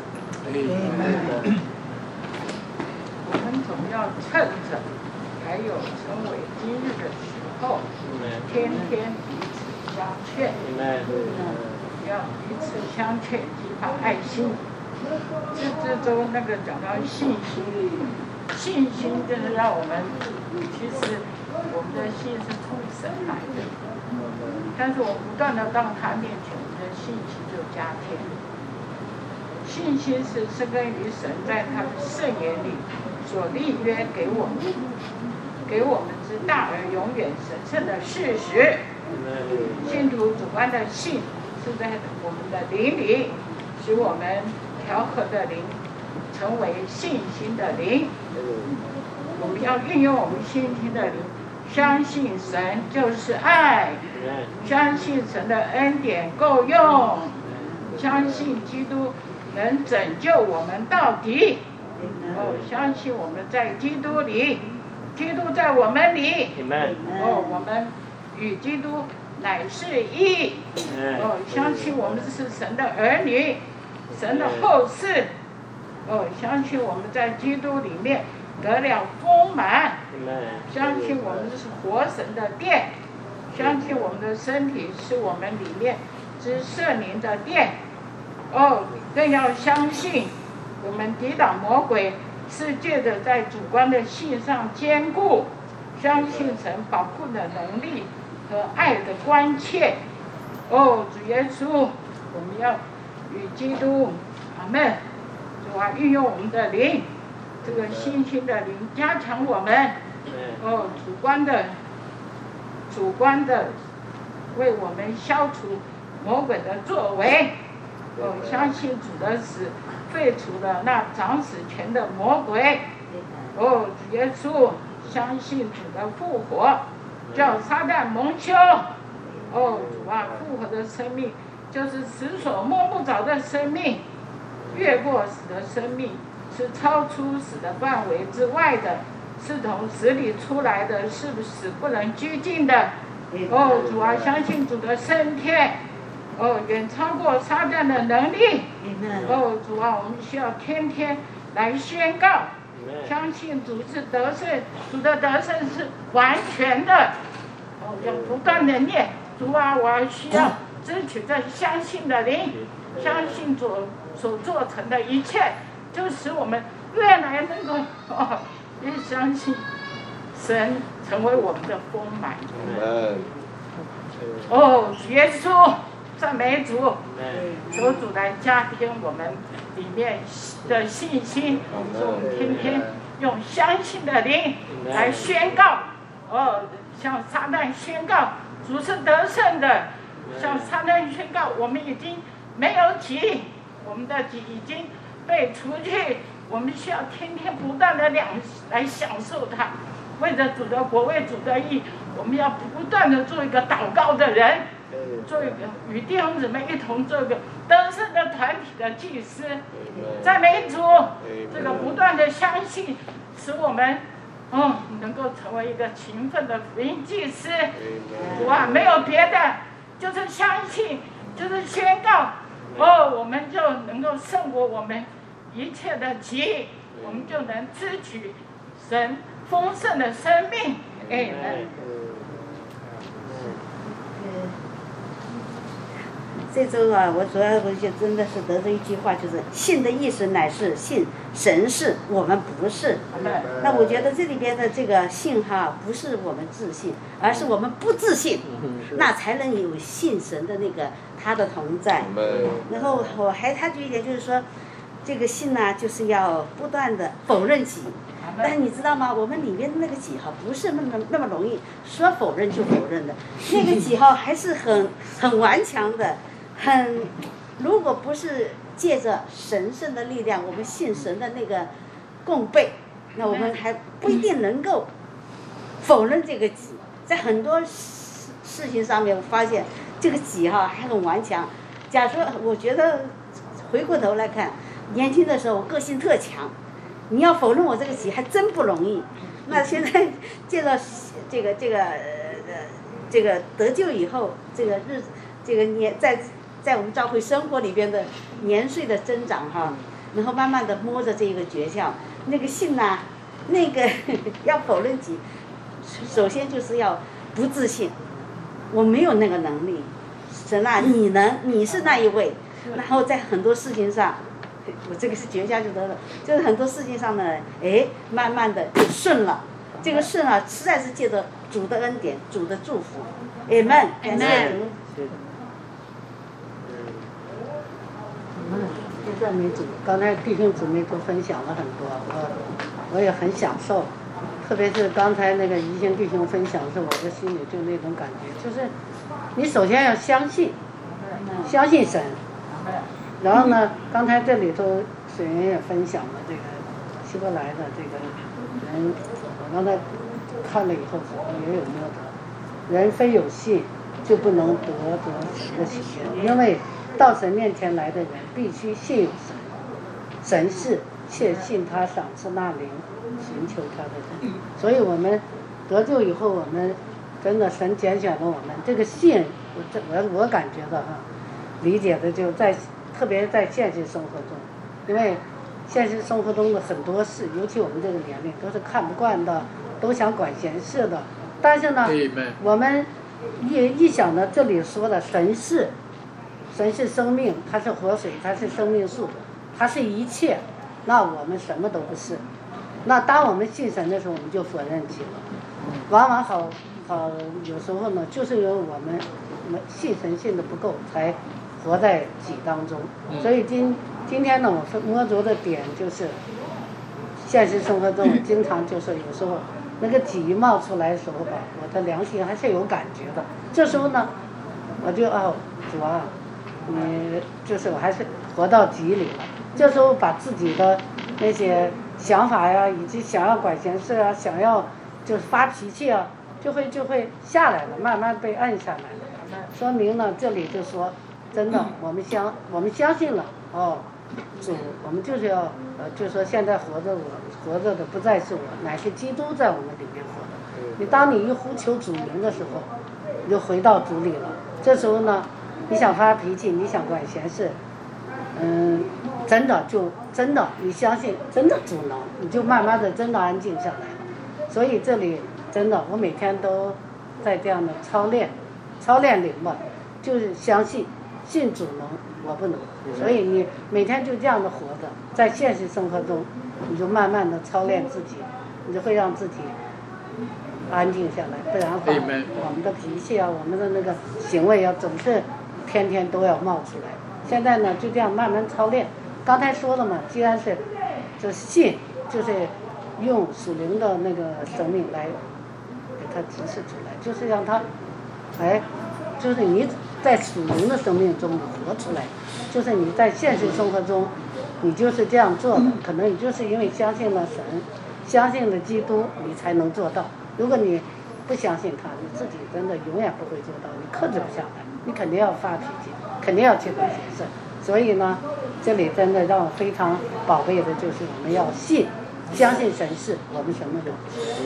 我们总要趁着还有成为今日的时候，天天彼此相劝，要彼此相劝，激发爱心。这周那个讲到信心就是让我们，其实我们的心是从神来的，但是我们不断的到他面前，我们的信心就加添。信心是生根于神在他的圣言里所立约给我们之大而永远神圣的事实。信徒主观的信是在我们的灵里，使我们调和的灵成为信心的灵。我们要运用我们信心的灵，相信神就是爱，相信神的恩典够用，相信基督能拯救我们到底。相信我们在基督里，基督在我们里。我们与基督乃是一。相信我们是神的儿女，神的后嗣。相信我们在基督里面得了丰满。相信我们是活神的殿，相信我们的身体是我们里面之圣灵的殿。更要相信我们抵挡魔鬼是借着在主观的信上坚固，相信神保护的能力和爱的关切。主耶稣，我们要与基督，阿们。主啊，运用我们的灵，这个信心的灵加强我们。主观的为我们消除魔鬼的作为。相信主的死废除了那掌死权的魔鬼。主耶稣，相信主的复活叫撒旦蒙羞。主啊，复活的生命就是死所摸不着的生命，越过死的生命是超出死的范围之外的，是从死里出来的，是死不能拘禁的。主啊，相信主的升天远超过撒旦的能力。主啊，我们需要天天来宣告，相信主是得胜，主的得胜是完全的。要不断的念，主啊，我需要支取这相信的灵，相信主所做成的一切，就使我们越来能够越相信神成为我们的丰满。主耶稣，赞美主，求主来加添我们里面的信心，使我们天天用相信的灵来宣告。向撒旦宣告主是得胜的，向撒旦宣告我们已经没有己，我们的己已经被除去，我们需要天天不断的来享受它。为着主的国，为主的义，我们要不断的做一个祷告的人。 做一个与弟兄姊妹一同做一个得胜的团体的祭司，赞美主，这个不断的相信，使我们能够成为一个勤奋的福音祭司。主啊，没有别的，就是相信，就是宣告，我们就能够胜过我们一切的疾，我们就能支取神丰盛的生命。 这周啊，我主要就真的是得这一句话，就是信的意思乃是信神是，我们不是。那我觉得这里边的这个信哈，不是我们自信，而是我们不自信，那才能有信神的那个他的同在。然后我还插句一点，就是说，这个信呢，就是要不断的否认己。但是你知道吗？我们里面的那个己哈，不是那么容易说否认就否认的，那个己哈还是很顽强的。如果不是借着神圣的力量，我们信神的那个供备，那我们还不一定能够否认这个己。在很多事情上面，我发现这个己哈还很顽强。假如说，我觉得回过头来看，年轻的时候我个性特强，你要否认我这个己还真不容易。那现在借着这个得救以后，这个年在我们教会生活里边的年岁的增长哈，然后慢慢的摸着这个诀窍，那个信呐，那个要否认己，首先就是要不自信，我没有那个能力，神啊，你能，你是那一位，然后在很多事情上，我这个是诀窍就得了，就是很多事情上呢，慢慢的就顺了，这个顺啊，实在是借着主的恩典，主的祝福，Amen，感谢主。 赞美主，刚才弟兄姊妹都分享了很多，我也很享受，特别是刚才那个怡兴弟兄分享，是我的心里就那种感觉，就是你首先要相信神，然后呢，刚才这里头水源也分享了这个希伯来的这个人，我刚才看了以后也有没有得，人非有信就不能得神的喜悦，因为到神面前来的人必须信有神，神是且信他赏赐那灵，寻求他的人。所以我们得救以后，我们真的神拣选了我们这个信，我感觉到理解的就特别在现实生活中，因为现实生活中的很多事，尤其我们这个年龄都是看不惯的，都想管闲事的。但是呢，我们一想到这里说的神是生命，它是活水，它是生命树，它是一切，那我们什么都不是。那当我们信神的时候，我们就否认起了。往往有时候呢，就是因为我们信神信的不够，才活在己当中。所以今天呢，我摸着的点就是，现实生活中经常就是有时候那个己一冒出来的时候吧，我的良心还是有感觉的。这时候呢，我就主啊，你就是我还是活到己里了。这时候把自己的那些想法呀，以及想要管闲事啊，想要就是发脾气啊，就会下来了，慢慢被按下来了。说明呢，这里就说，真的，我们相信了主，我们就是要就说现在活着的不再是我，乃是基督在我们里面活的。当你一呼求主名的时候，你就回到主里了。这时候呢，你想发脾气，你想管闲事，真的你相信真的主能，你就慢慢的真的安静下来了。所以这里真的我每天都在这样的操练灵吧，就是相信主能，我不能。所以你每天就这样的活着，在现实生活中你就慢慢的操练自己，你就会让自己安静下来，不然的话我们的脾气啊，我们的那个行为啊，总是天天都要冒出来。现在呢就这样慢慢操练。刚才说了嘛，既然是这信，就是用属灵的那个生命来给它指示出来，就是让它就是你在属灵的生命中你活出来，就是你在现实生活中你就是这样做的，可能你就是因为相信了神，相信了基督，你才能做到。如果你不相信他，你自己真的永远不会做到，你克制不下来。 你肯定要发脾气，肯定要去做些事。所以呢，这里真的让我非常宝贝的就是我们要信，相信神是，我们什么都。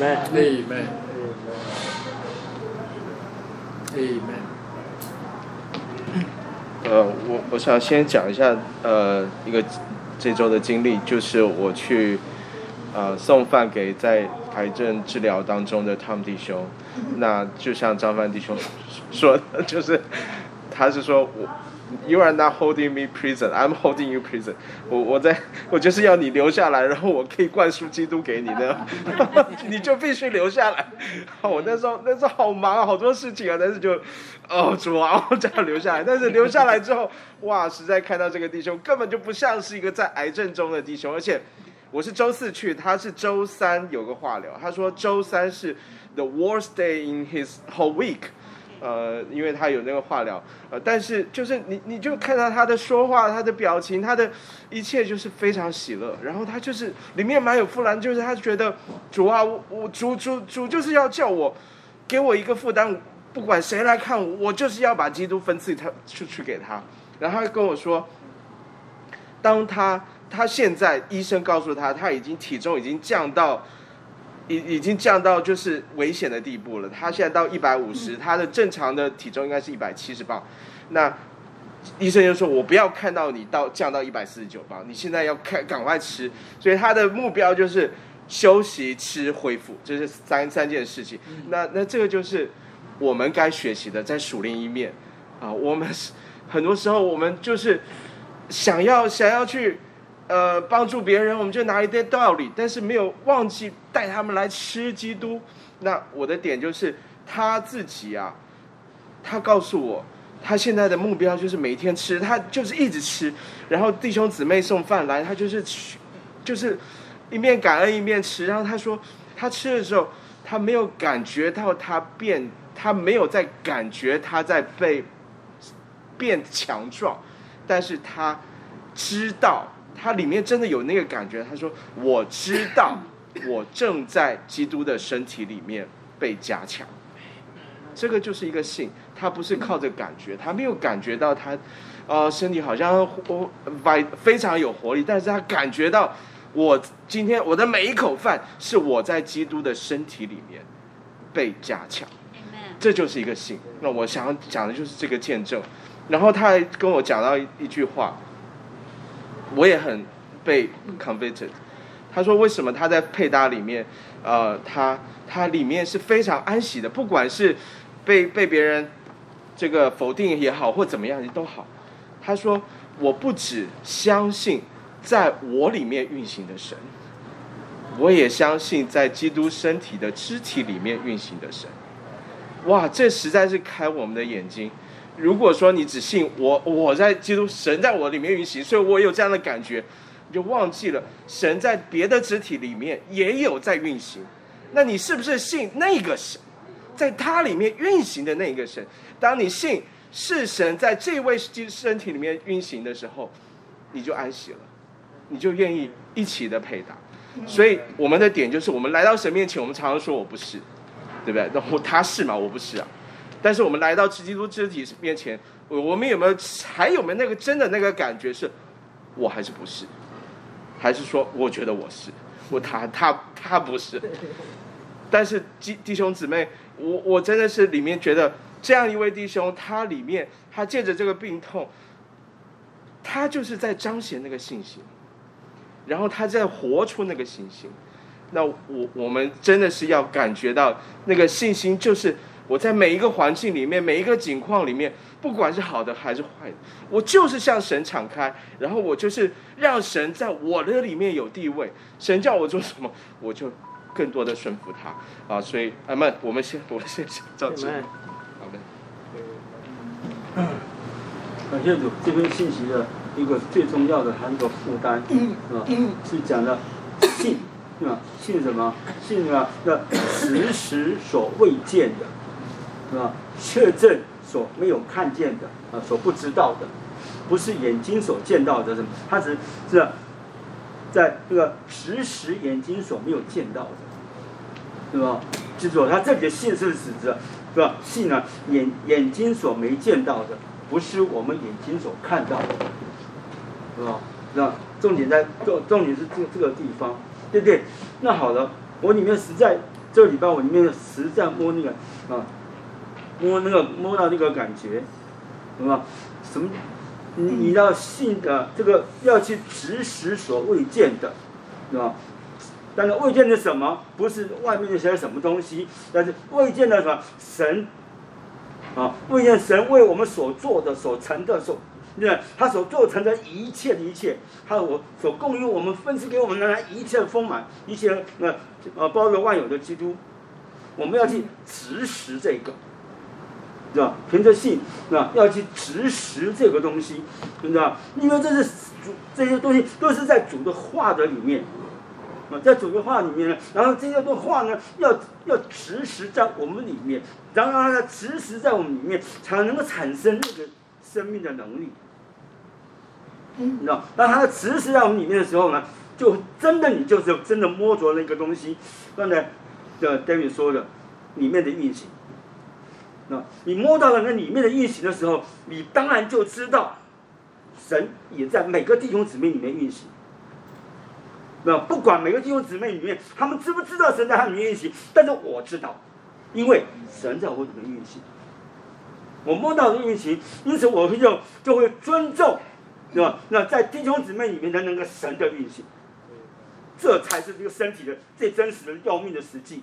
我想先讲一下一个这周的经历，就是我去送饭给在癌症治疗当中的Tom弟兄。那就像张范弟兄说的，就是他是说You are not holding me prison, I'm holding you prison. 我就是要你留下来，然后我可以灌输基督给你的，你就必须留下来。我那时候好忙啊，好多事情啊，但是就主啊，我这样留下来。但是留下来之后，哇，实在看到这个弟兄根本就不像是一个在癌症中的弟兄，而且我是周4去，他是周3有个化疗，他说周3是 the worst day in his whole week。因为他有那个化疗，但是就是你就看到他的说话，他的表情，他的一切就是非常喜乐。然后他就是里面蛮有负担，就是他觉得主啊，主就是要叫我给我一个负担，不管谁来看我就是要把基督分赐他出去给他。然后他跟我说，当他现在医生告诉他体重已经降到就是危险的地步了，他现在到150，他的正常的体重应该是170磅，那医生就说我不要看到你降到149磅，你现在要赶快吃，所以他的目标就是休息、吃、恢复，这是三件事情。那这个就是我们该学习的，在属灵一面啊，我们很多时候我们就是想要去帮助别人，我们就拿一堆道理，但是没有忘记带他们来吃基督。那我的点就是他自己啊，他告诉我，他现在的目标就是每天吃，他就是一直吃，然后弟兄姊妹送饭来，他就是一面感恩一面吃。然后他说，他吃的时候，他没有感觉到他没有在感觉他在变强壮，但是他知道。他里面真的有那个感觉，他说我知道我正在基督的身体里面被加强，这个就是一个信，他不是靠着感觉，他没有感觉到他身体好像非常有活力，但是他感觉到今天我的每一口饭是我在基督的身体里面被加强，这就是一个信。那我想要讲的就是这个见证。然后他还跟我讲到一句话，我也很被 convicted。他说为什么他在配搭里面，他里面是非常安息的，不管是被别人这个否定也好，或怎么样都好。他说我不只相信在我里面运行的神，我也相信在基督身体的肢体里面运行的神。哇，这实在是开我们的眼睛。如果说你只信我在基督，神在我里面运行，所以我有这样的感觉，你就忘记了神在别的肢体里面也有在运行。那你是不是信那个神，在他里面运行的那个神？当你信是神在这位身体里面运行的时候，你就安息了，你就愿意一起的配搭。所以我们的点就是，我们来到神面前，我们常常说我不是，对不对？那他是吗？我不是啊。但是我们来到基督肢体面前，我们还有没有那个真的那个感觉，是我还是不是？还是说我觉得我是，他不是？但是弟兄姊妹，我真的是里面觉得这样一位弟兄，他里面他借着这个病痛，他就是在彰显那个信心，然后他在活出那个信心。那我们真的是要感觉到那个信心，就是我在每一个环境里面，每一个境况里面，不管是好的还是坏的，我就是向神敞开，然后我就是让神在我的里面有地位。神叫我做什么，我就更多的顺服他啊！所以我们先照这。好的。 感谢主，这篇信息的一个最重要的还有一个负担，是讲的信，对吧？信什么？信啊，要实时所未见的。是吧？确证所没有看见的，所不知道的，不是眼睛所见到的什么，它只是在这个实时眼睛所没有见到的，对吧？记住，他这里的信是指着是吧？信呢，眼睛所没见到的，不是我们眼睛所看到的，是吧？是吧？重点是这个地方，对不对？那好了，我里面实在这个礼拜我里面实在摸那个摸到那个感觉，是吧？什么？你要信的这个要去执实所未见的，是吧？但是未见的什么？不是外面那些什么东西，但是未见的什么神啊？未见神为我们所做的、所成的、他所做成的一切的一切，还有我所供应我们分赐给我们的一切丰满，一切包罗万有的基督，我们要去执实这个。是吧？凭着信，是吧？要去执实这个东西，知道吧？因为这些东西都是在主的话的里面，在主的话里面呢，然后这些话呢，要执实在我们里面，然后让它执实在我们里面，才能够产生那个生命的能力。你知道，当它执实在我们里面的时候呢，就真的你就是真的摸着那个东西，刚才David 说的里面的运行。你摸到了那里面的运行的时候，你当然就知道神也在每个弟兄姊妹里面运行。不管每个弟兄姊妹里面他们知不知道神在他里面运行，但是我知道，因为神在我里面运行，我摸到的运行，因此我就会尊重，对吧？那在弟兄姊妹里面的那个神的运行，这才是这个身体的最真实的要命的实际。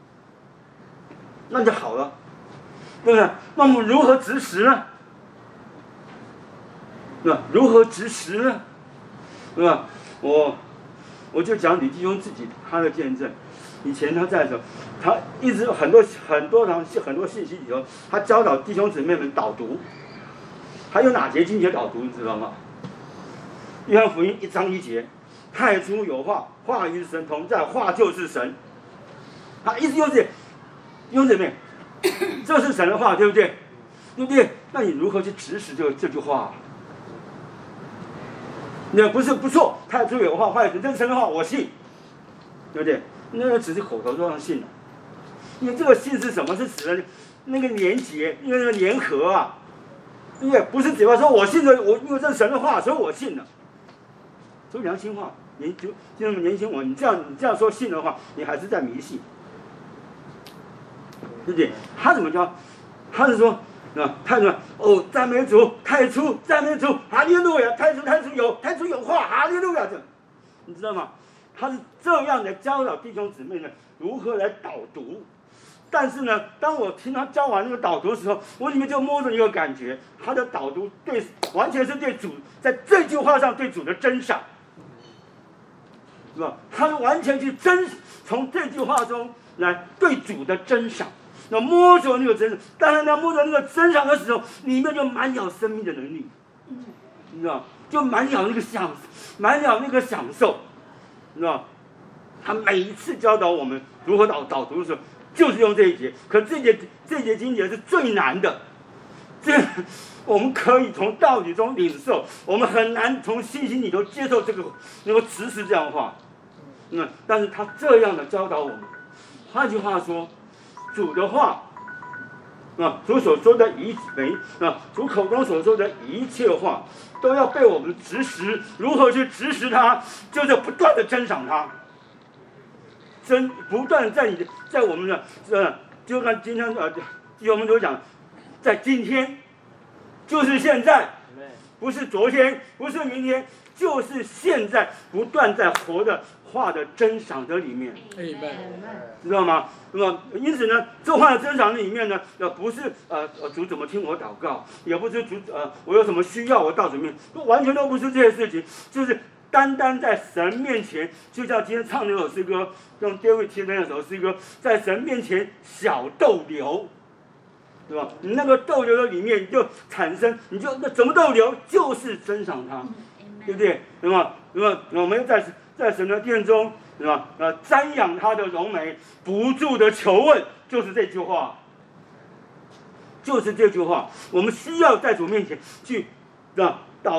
那就好了。对不对？那我们如何执实呢？如何执实呢？对吧？我就讲李弟兄自己他的见证。以前他在的时候，他一直很多信息里头，他教导弟兄姊妹们导读。还有哪节经节导读你知道吗？约翰福音1章1节，太初有话，话与神同在，话就是神。他意思就是，弟兄姊妹。这是神的话，对不对？对不对？那你如何去执实这句话？那不错，太初有话，话有神，这是神的话，我信，对不对？那只是口头上信了，因为这个信是什么？是指的那个连结，因为那个联合啊，对不对？不是嘴巴说我信了，因为这是神的话，所以我信了。说良心话，就那么年轻我，你这样说信的话，你还是在迷信。对不对？他怎么教？他是说，他说赞美主，太初赞美主，哈利路亚，太初有话，哈利路亚，这你知道吗？他是这样的教导弟兄姊妹呢，如何来导读。但是呢，当我听他教完那个导读的时候，我里面就摸着一个感觉，他的导读完全是对主在这句话上对主的珍赏，是吧？他完全去从这句话中来对主的珍赏。那摸着那个真，当然呢，摸着那个真赏的时候，里面就满有生命的能力，你知道，就满有那个享受，你知道，他每一次教导我们如何导读的时候，就是用这一节。可这节经节是最难的，我们可以从道理中领受，我们很难从信心里头接受这个能够执实这样的话。但是他这样的教导我们，换句话说。主的话，主所说的主口中所说的一切话，都要被我们执实。如何去执实它？就是不断的珍赏它，不断在我们的就看今天我们都讲，在今天，就是现在，不是昨天，不是明天，就是现在，不断在活的话的珍赏的里面，知道吗？那么，因此呢，这话的珍赏里面呢，不是主怎么听我祷告，也不是主我有什么需要我到什么面，完全都不是这些事情，就是单单在神面前，就像今天唱那首诗歌，用 David 听的那首诗歌，在神面前小逗留，对吧？你那个逗留的里面，你就产生，那怎么逗留？就是珍赏它，对不对？那么我们在神的殿中，是吧？瞻仰他的荣美，不住的求问，就是这句话，就是这句话。我们需要在主面前去，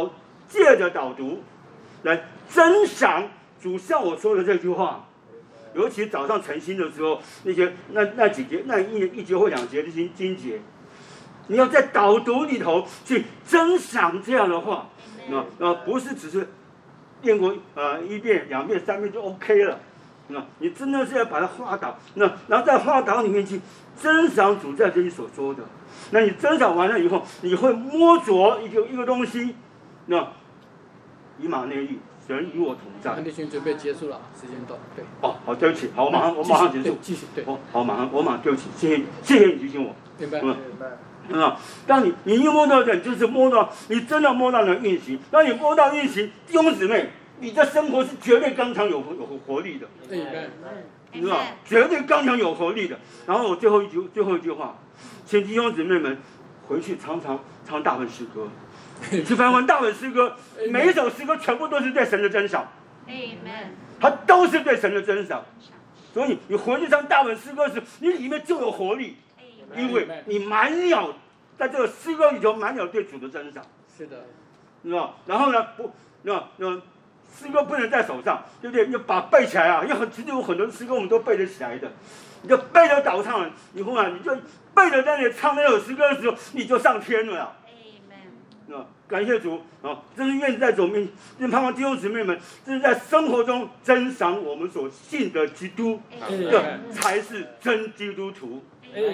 借着导读，来珍赏主向我说的这句话， 尤其早上晨星的时候，那几节，那一节或2节的经节，你要在导读里头去珍赏这样的话，不是只是念过1遍、2遍、3遍就 OK 了。你真的是要把它化导，然后在化导里面去珍赏主在这里所说的。那你珍赏完了以后，你会摸着一个东西，以马内利，神与我同在。 弟兄准备结束了，时间到。对。 好，对不起，好，我马上结束。 继续，对。 好，我马上，对不起，谢谢你提醒我。 明白。 当你一摸到这，就是摸到，你真的摸到了运行。当你摸到运行，弟兄姊妹，你的生活是绝对刚强有活力的。你知道，绝对刚强有活力的。然后我最后一句话，请弟兄姊妹们回去常唱大本诗歌，去翻翻大本诗歌，每一首诗歌全部都是对神的珍赏，它都是对神的珍赏。所以你回去唱大本诗歌时，你里面就有活力，因为你满了在这个诗歌里头满了对主的珍赏。 是的， 知道？然后呢，诗歌不能在手上，对不对？你把背起来啊！其实有很多诗歌我们都背得起来的，你就背着导唱以后啊，你就背着在那里唱那首诗歌的时候，你就上天了。感谢主啊！真是愿在主面前，盼望弟兄姊妹们，这是在生活中珍赏我们所信的基督，这才是真基督徒。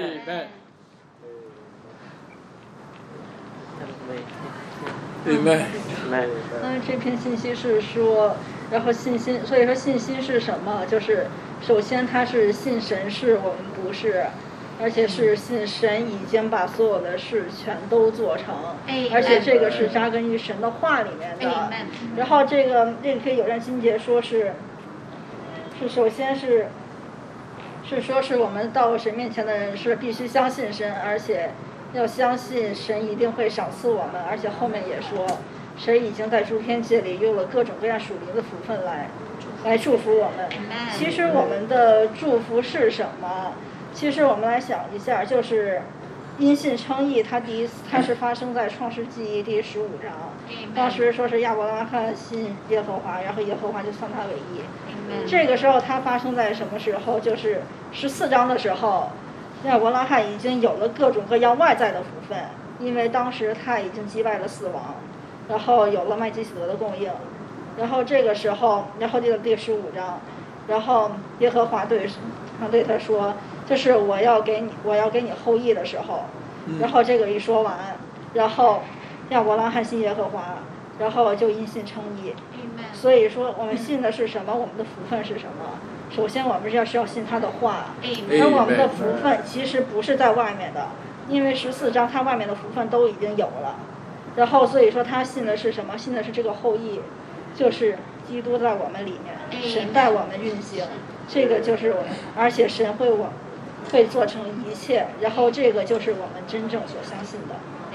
这篇信息是说，然后信心，所以说信心是什么？就是首先他是信神是，我们不是，而且是信神已经把所有的事全都做成，而且这个是扎根于神的话里面的。然后这个可以有让金杰说是首先是说是我们到神面前的人是必须相信神，而且要相信神一定会赏赐我们，而且后面也说神已经在诸天界里用了各种各样属灵的福分来祝福我们。其实我们的祝福是什么？其实我们来想一下，就是因信称义，它是发生在创世纪第15章，当时说是亚伯拉罕信耶和华，然后耶和华就算他为义。这个时候它发生在什么时候？就是14章的时候，亚伯拉罕已经有了各种各样外在的福分，因为当时他已经击败了死亡，然后有了麦基洗德的供应。然后这个时候，然后第15章，然后耶和华对他说，就是我要给你后裔的时候，然后这个一说完，然后亚伯拉罕信耶和华，然后就因信称义。所以说我们信的是什么？我们的福分是什么？首先我们是要信他的话，而我们的福分其实不是在外面的，因为14章他外面的福分都已经有了。然后所以说他信的是什么？信的是这个后裔，就是基督在我们里面，神带我们运行，这个就是我们，而且神会做成一切，然后这个就是我们真正所相信的。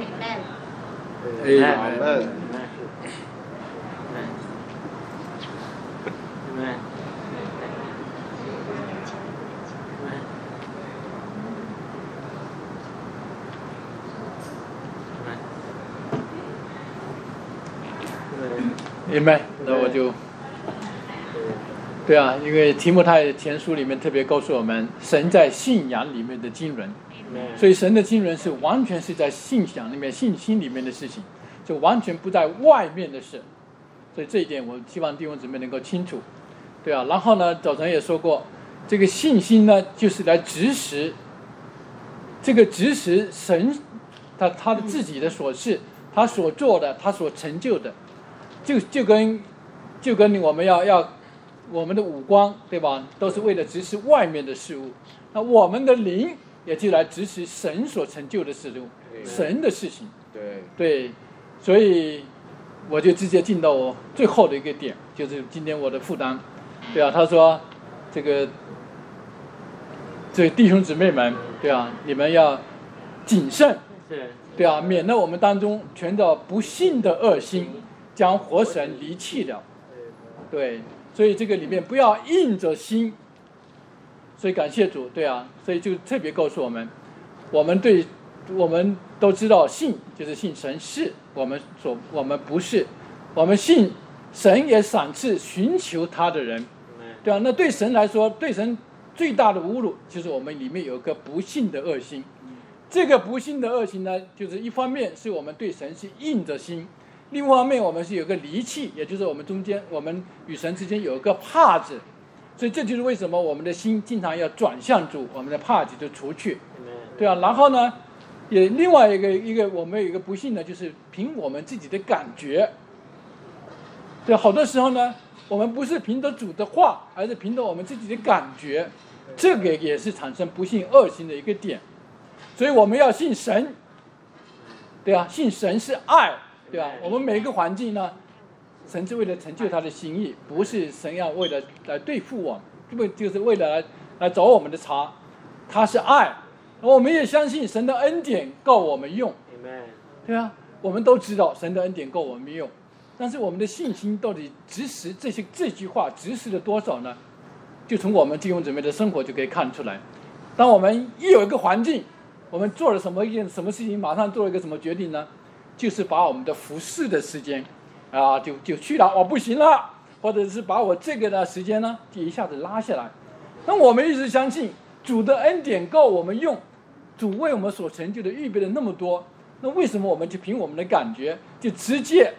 Amen。 明白，那我就，对啊，因为提摩太前书里面特别告诉我们，神在信仰里面的经纶，所以神的经纶是完全是在信仰里面、信心里面的事情，就完全不在外面的事，所以这一点我希望弟兄姊妹能够清楚，对啊。然后呢，早晨也说过，这个信心呢，就是来指使，这个指使神，他的自己的所事，他所做的，他所成就的。就跟我们要我们的五官，对吧？都是为了指示外面的事物，那我们的灵也就来指使神所成就的事物，神的事情。对，所以我就直接进到我最后的一个点，就是今天我的负担，对啊。他说，这弟兄姊妹们，对啊，你们要谨慎，对啊，免得我们当中全都不信的恶心。将活神离弃了，对，所以这个里面不要硬着心，所以感谢主，对啊，所以就特别告诉我们，我们都知道信就是信神是，我们不是，我们信神也赏赐寻求他的人， 对吧？那对神来说，对神最大的侮辱就是我们里面有一个不信的恶心。这个不信的恶心呢，就是一方面是我们对神是硬着心，另一方面我们是有个离弃，也就是我们中间我们与神之间有一个怕字。所以这就是为什么我们的心经常要转向主，我们的怕字就除去，对吧？然后呢，也另外一个我们有一个不幸呢，就是凭我们自己的感觉。对，好多时候呢，我们不是凭着主的话，而是凭着我们自己的感觉，这个也是产生不信恶心的一个点。所以我们要信神，对吧？信神是爱，对吧？我们每一个环境呢，神是为了成就他的心意，不是神要为了来对付我们，就是为了来找我们的茬。他是爱，我们也相信神的恩典够我们用，对啊，我们都知道神的恩典够我们用，但是我们的信心到底执实这句话执实了多少呢？就从我们弟兄姊妹的生活就可以看出来。当我们一有一个环境，我们做了什么事情，马上做了一个什么决定呢？就是把我们的服侍的时间啊，就去了，我不行了，或者是把我这个的时间呢，就一下子拉下来。那我们一直相信主的恩典够我们用，主为我们所成就的预备了那么多，那为什么我们就凭我们的感觉就直接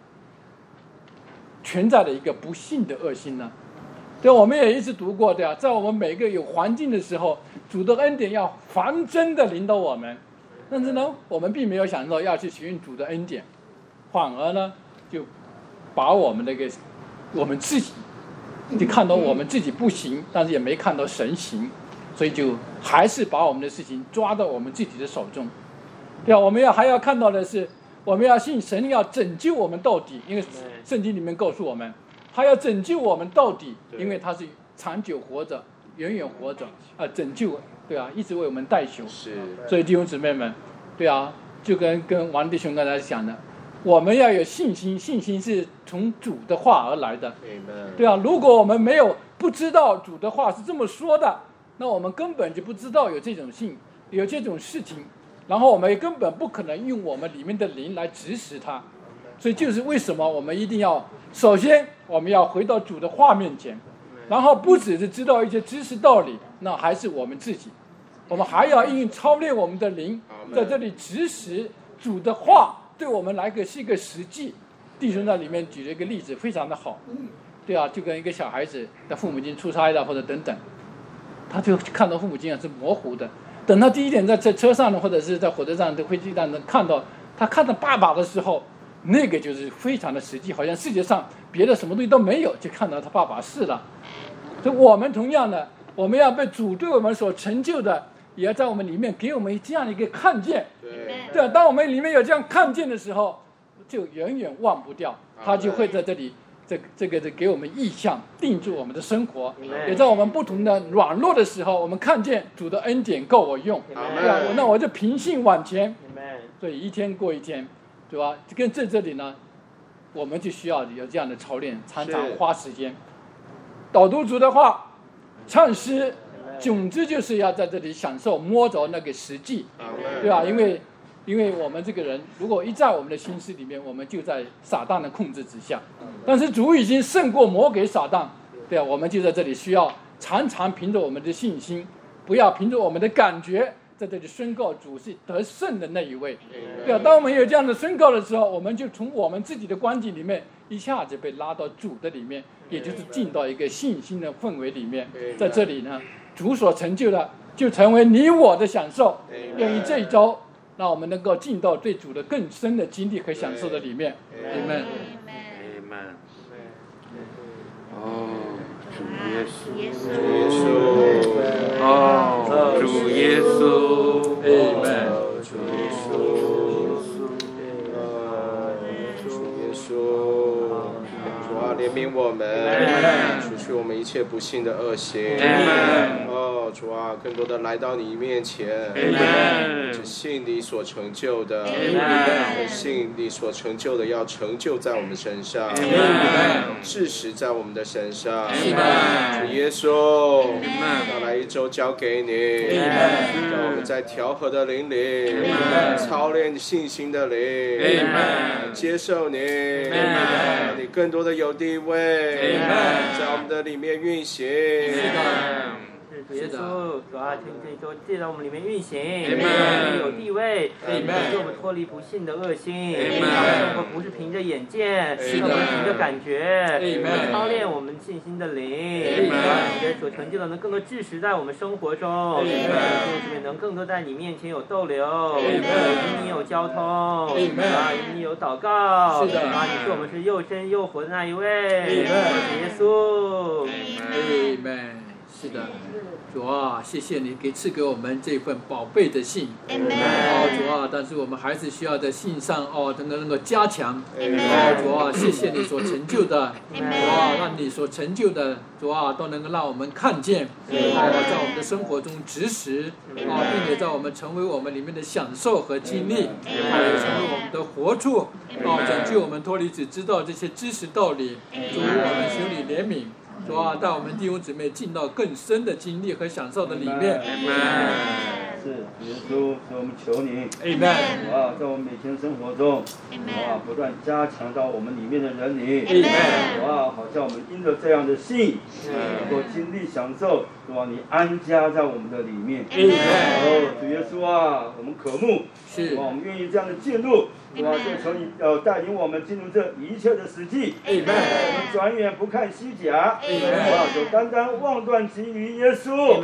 存在了一个不信的恶心呢？对，我们也一直读过，对啊，在我们每个有环境的时候，主的恩典要防真的领导我们，但是呢，我们并没有想到要去寻主的恩典，反而呢，就把我们自己就看到我们自己不行，但是也没看到神行，所以就还是把我们的事情抓到我们自己的手中。对啊，我们还要看到的是，我们要信神要拯救我们到底，因为圣经里面告诉我们，他要拯救我们到底，因为他是长久活着，远远活着拯救，对啊，一直为我们代求。是，所以弟兄姊妹们，对啊，就跟王弟兄刚才讲的，我们要有信心，信心是从主的话而来的。对啊，如果我们不知道主的话是这么说的，那我们根本就不知道有这种有这种事情，然后我们也根本不可能用我们里面的灵来指使它。所以就是为什么我们一定要，首先我们要回到主的话面前，然后不只是知道一些知识道理，那还是我们自己，我们还要操练我们的灵，在这里指使主的话对我们来个是一个实际。弟兄在里面举了一个例子，非常的好，对啊，就跟一个小孩子的父母亲出差的或者等等，他就看到父母亲是模糊的，等他第一点在车上或者是在火车上的飞机上看到爸爸的时候，那个就是非常的实际，好像世界上别的什么东西都没有，就看到他爸爸是了。所以我们同样的，我们要被主对我们所成就的，也要在我们里面给我们这样的一个看见。对，当我们里面有这样看见的时候，就远远忘不掉，他就会在这里这个给我们意向，定住我们的生活。也在我们不同的软弱的时候，我们看见主的恩典够我用，那我就凭信往前。所以一天过一天，对吧？跟这里呢，我们就需要有这样的操练，常常花时间导读主的话，唱诗，总之就是要在这里享受摸着那个实际，对吧？因为我们这个人如果一在我们的心思里面，我们就在撒旦的控制之下，但是主已经胜过魔鬼撒旦，对啊，我们就在这里需要常常凭着我们的信心，不要凭着我们的感觉在这里宣告主是得胜的那一位，对啊，当我们有这样的宣告的时候，我们就从我们自己的观景里面一下子被拉到主的里面，也就是进到一个信心的氛围里面，在这里呢，主所成就的就成为你我的享受。愿意这一周让我们能够进到对主的更深的经历和享受的里面。Amen。 哦，主耶稣，哦，主耶稣 ，Amen。主耶稣，主耶稣，主啊，怜悯我们，除去我们一切不幸的恶行。哦， 主啊，更多的来到你面前，是信你所成就的，信你所成就的要成就在我们身上，致实在我们的身上。主耶稣，要来一周交给你，让我们在调和的灵里操练信心的灵，接受你，让你更多的有地位，在我们的里面运行。 主耶稣，主啊，请这周借在我们里面运行，让有地位，使我们脱离不信的恶心，让生活不是凭着眼见，不是凭着感觉，操练我们信心的灵，让你的所成就的能更多致实在我们生活中，能更多在你面前有逗留，与你有交通，与你有祷告，你是我们是又真又活的那一位，主耶稣。 是的，主啊，谢谢你赐给我们这份宝贝的信。主啊，但是我们还是需要在信上能够加强。主啊，谢谢你所成就的，主啊，让你所成就的，主啊，都能够让我们看见，在我们的生活中执实，并且在我们成为我们里面的享受和经历，也成为我们的活处，拯救我们脱离只知道这些知识道理，主我们求你怜悯。主啊，带我们弟兄姊妹进到更深的经历和享受的里面。 是，耶稣，我们求你，主啊，在我们每天生活中，主啊，不断加强到我们里面的人里，主啊，好像我们因着这样的信，能够经历享受，主啊，你安家在我们的里面。主耶稣啊，我们渴慕，主啊，我们愿意这样的进入。主啊，就求你带领我们进入这一切的实际，我们转眼不看虚假，主啊，就单单望断基于耶稣。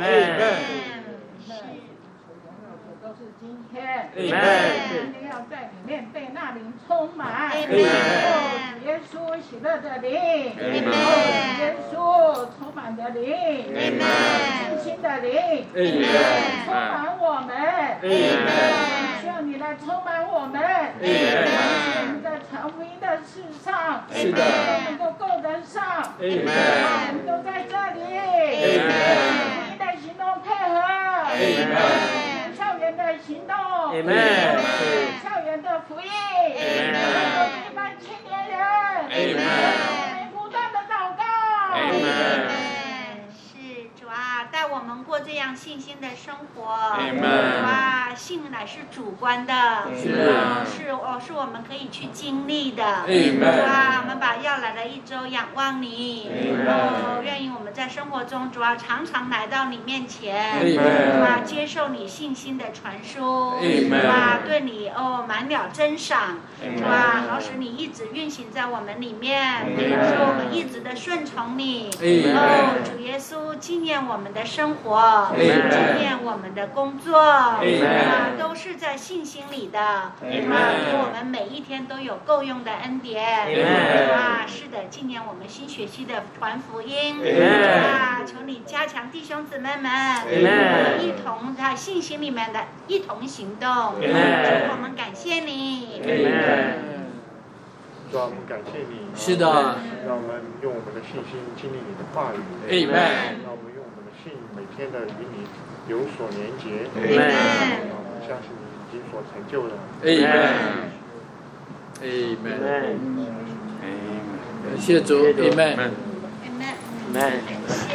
都是今天，今天要在里面被那灵充满，耶稣喜乐的灵，耶稣充满的灵，信心的灵，充满我们，需要你来充满我们，我们在传福音的事上，能够够得上，我们都在这里，福音的行动配合。校园的行动，校园的福音，一般青年人，不断的祷告。 是主啊，带我们过这样信心的生活。主啊，信乃是主观的，是我们可以去经历的。主啊，我们把要来的一周仰望你。愿意我们在生活中，主啊，常常来到你面前，主啊，接受你信心的传输，主啊，对你满了珍赏，主啊，好使你一直运行在我们里面，使我们一直的顺从你。主耶稣，纪念我们的生活，纪念我们的工作，都是在信心里的，给我们每一天都有够用的恩典。是的，纪念我们新学期的传福音，求你加强弟兄姊妹们，一同在信心里面的一同行动。我们感谢你。 主啊，我们感谢你。 是的。 让我们用我们的信心经历你的话语。让我们用我们的信每天的与你有所连结。让我们相信你已经所成就的。 感谢主。Amen。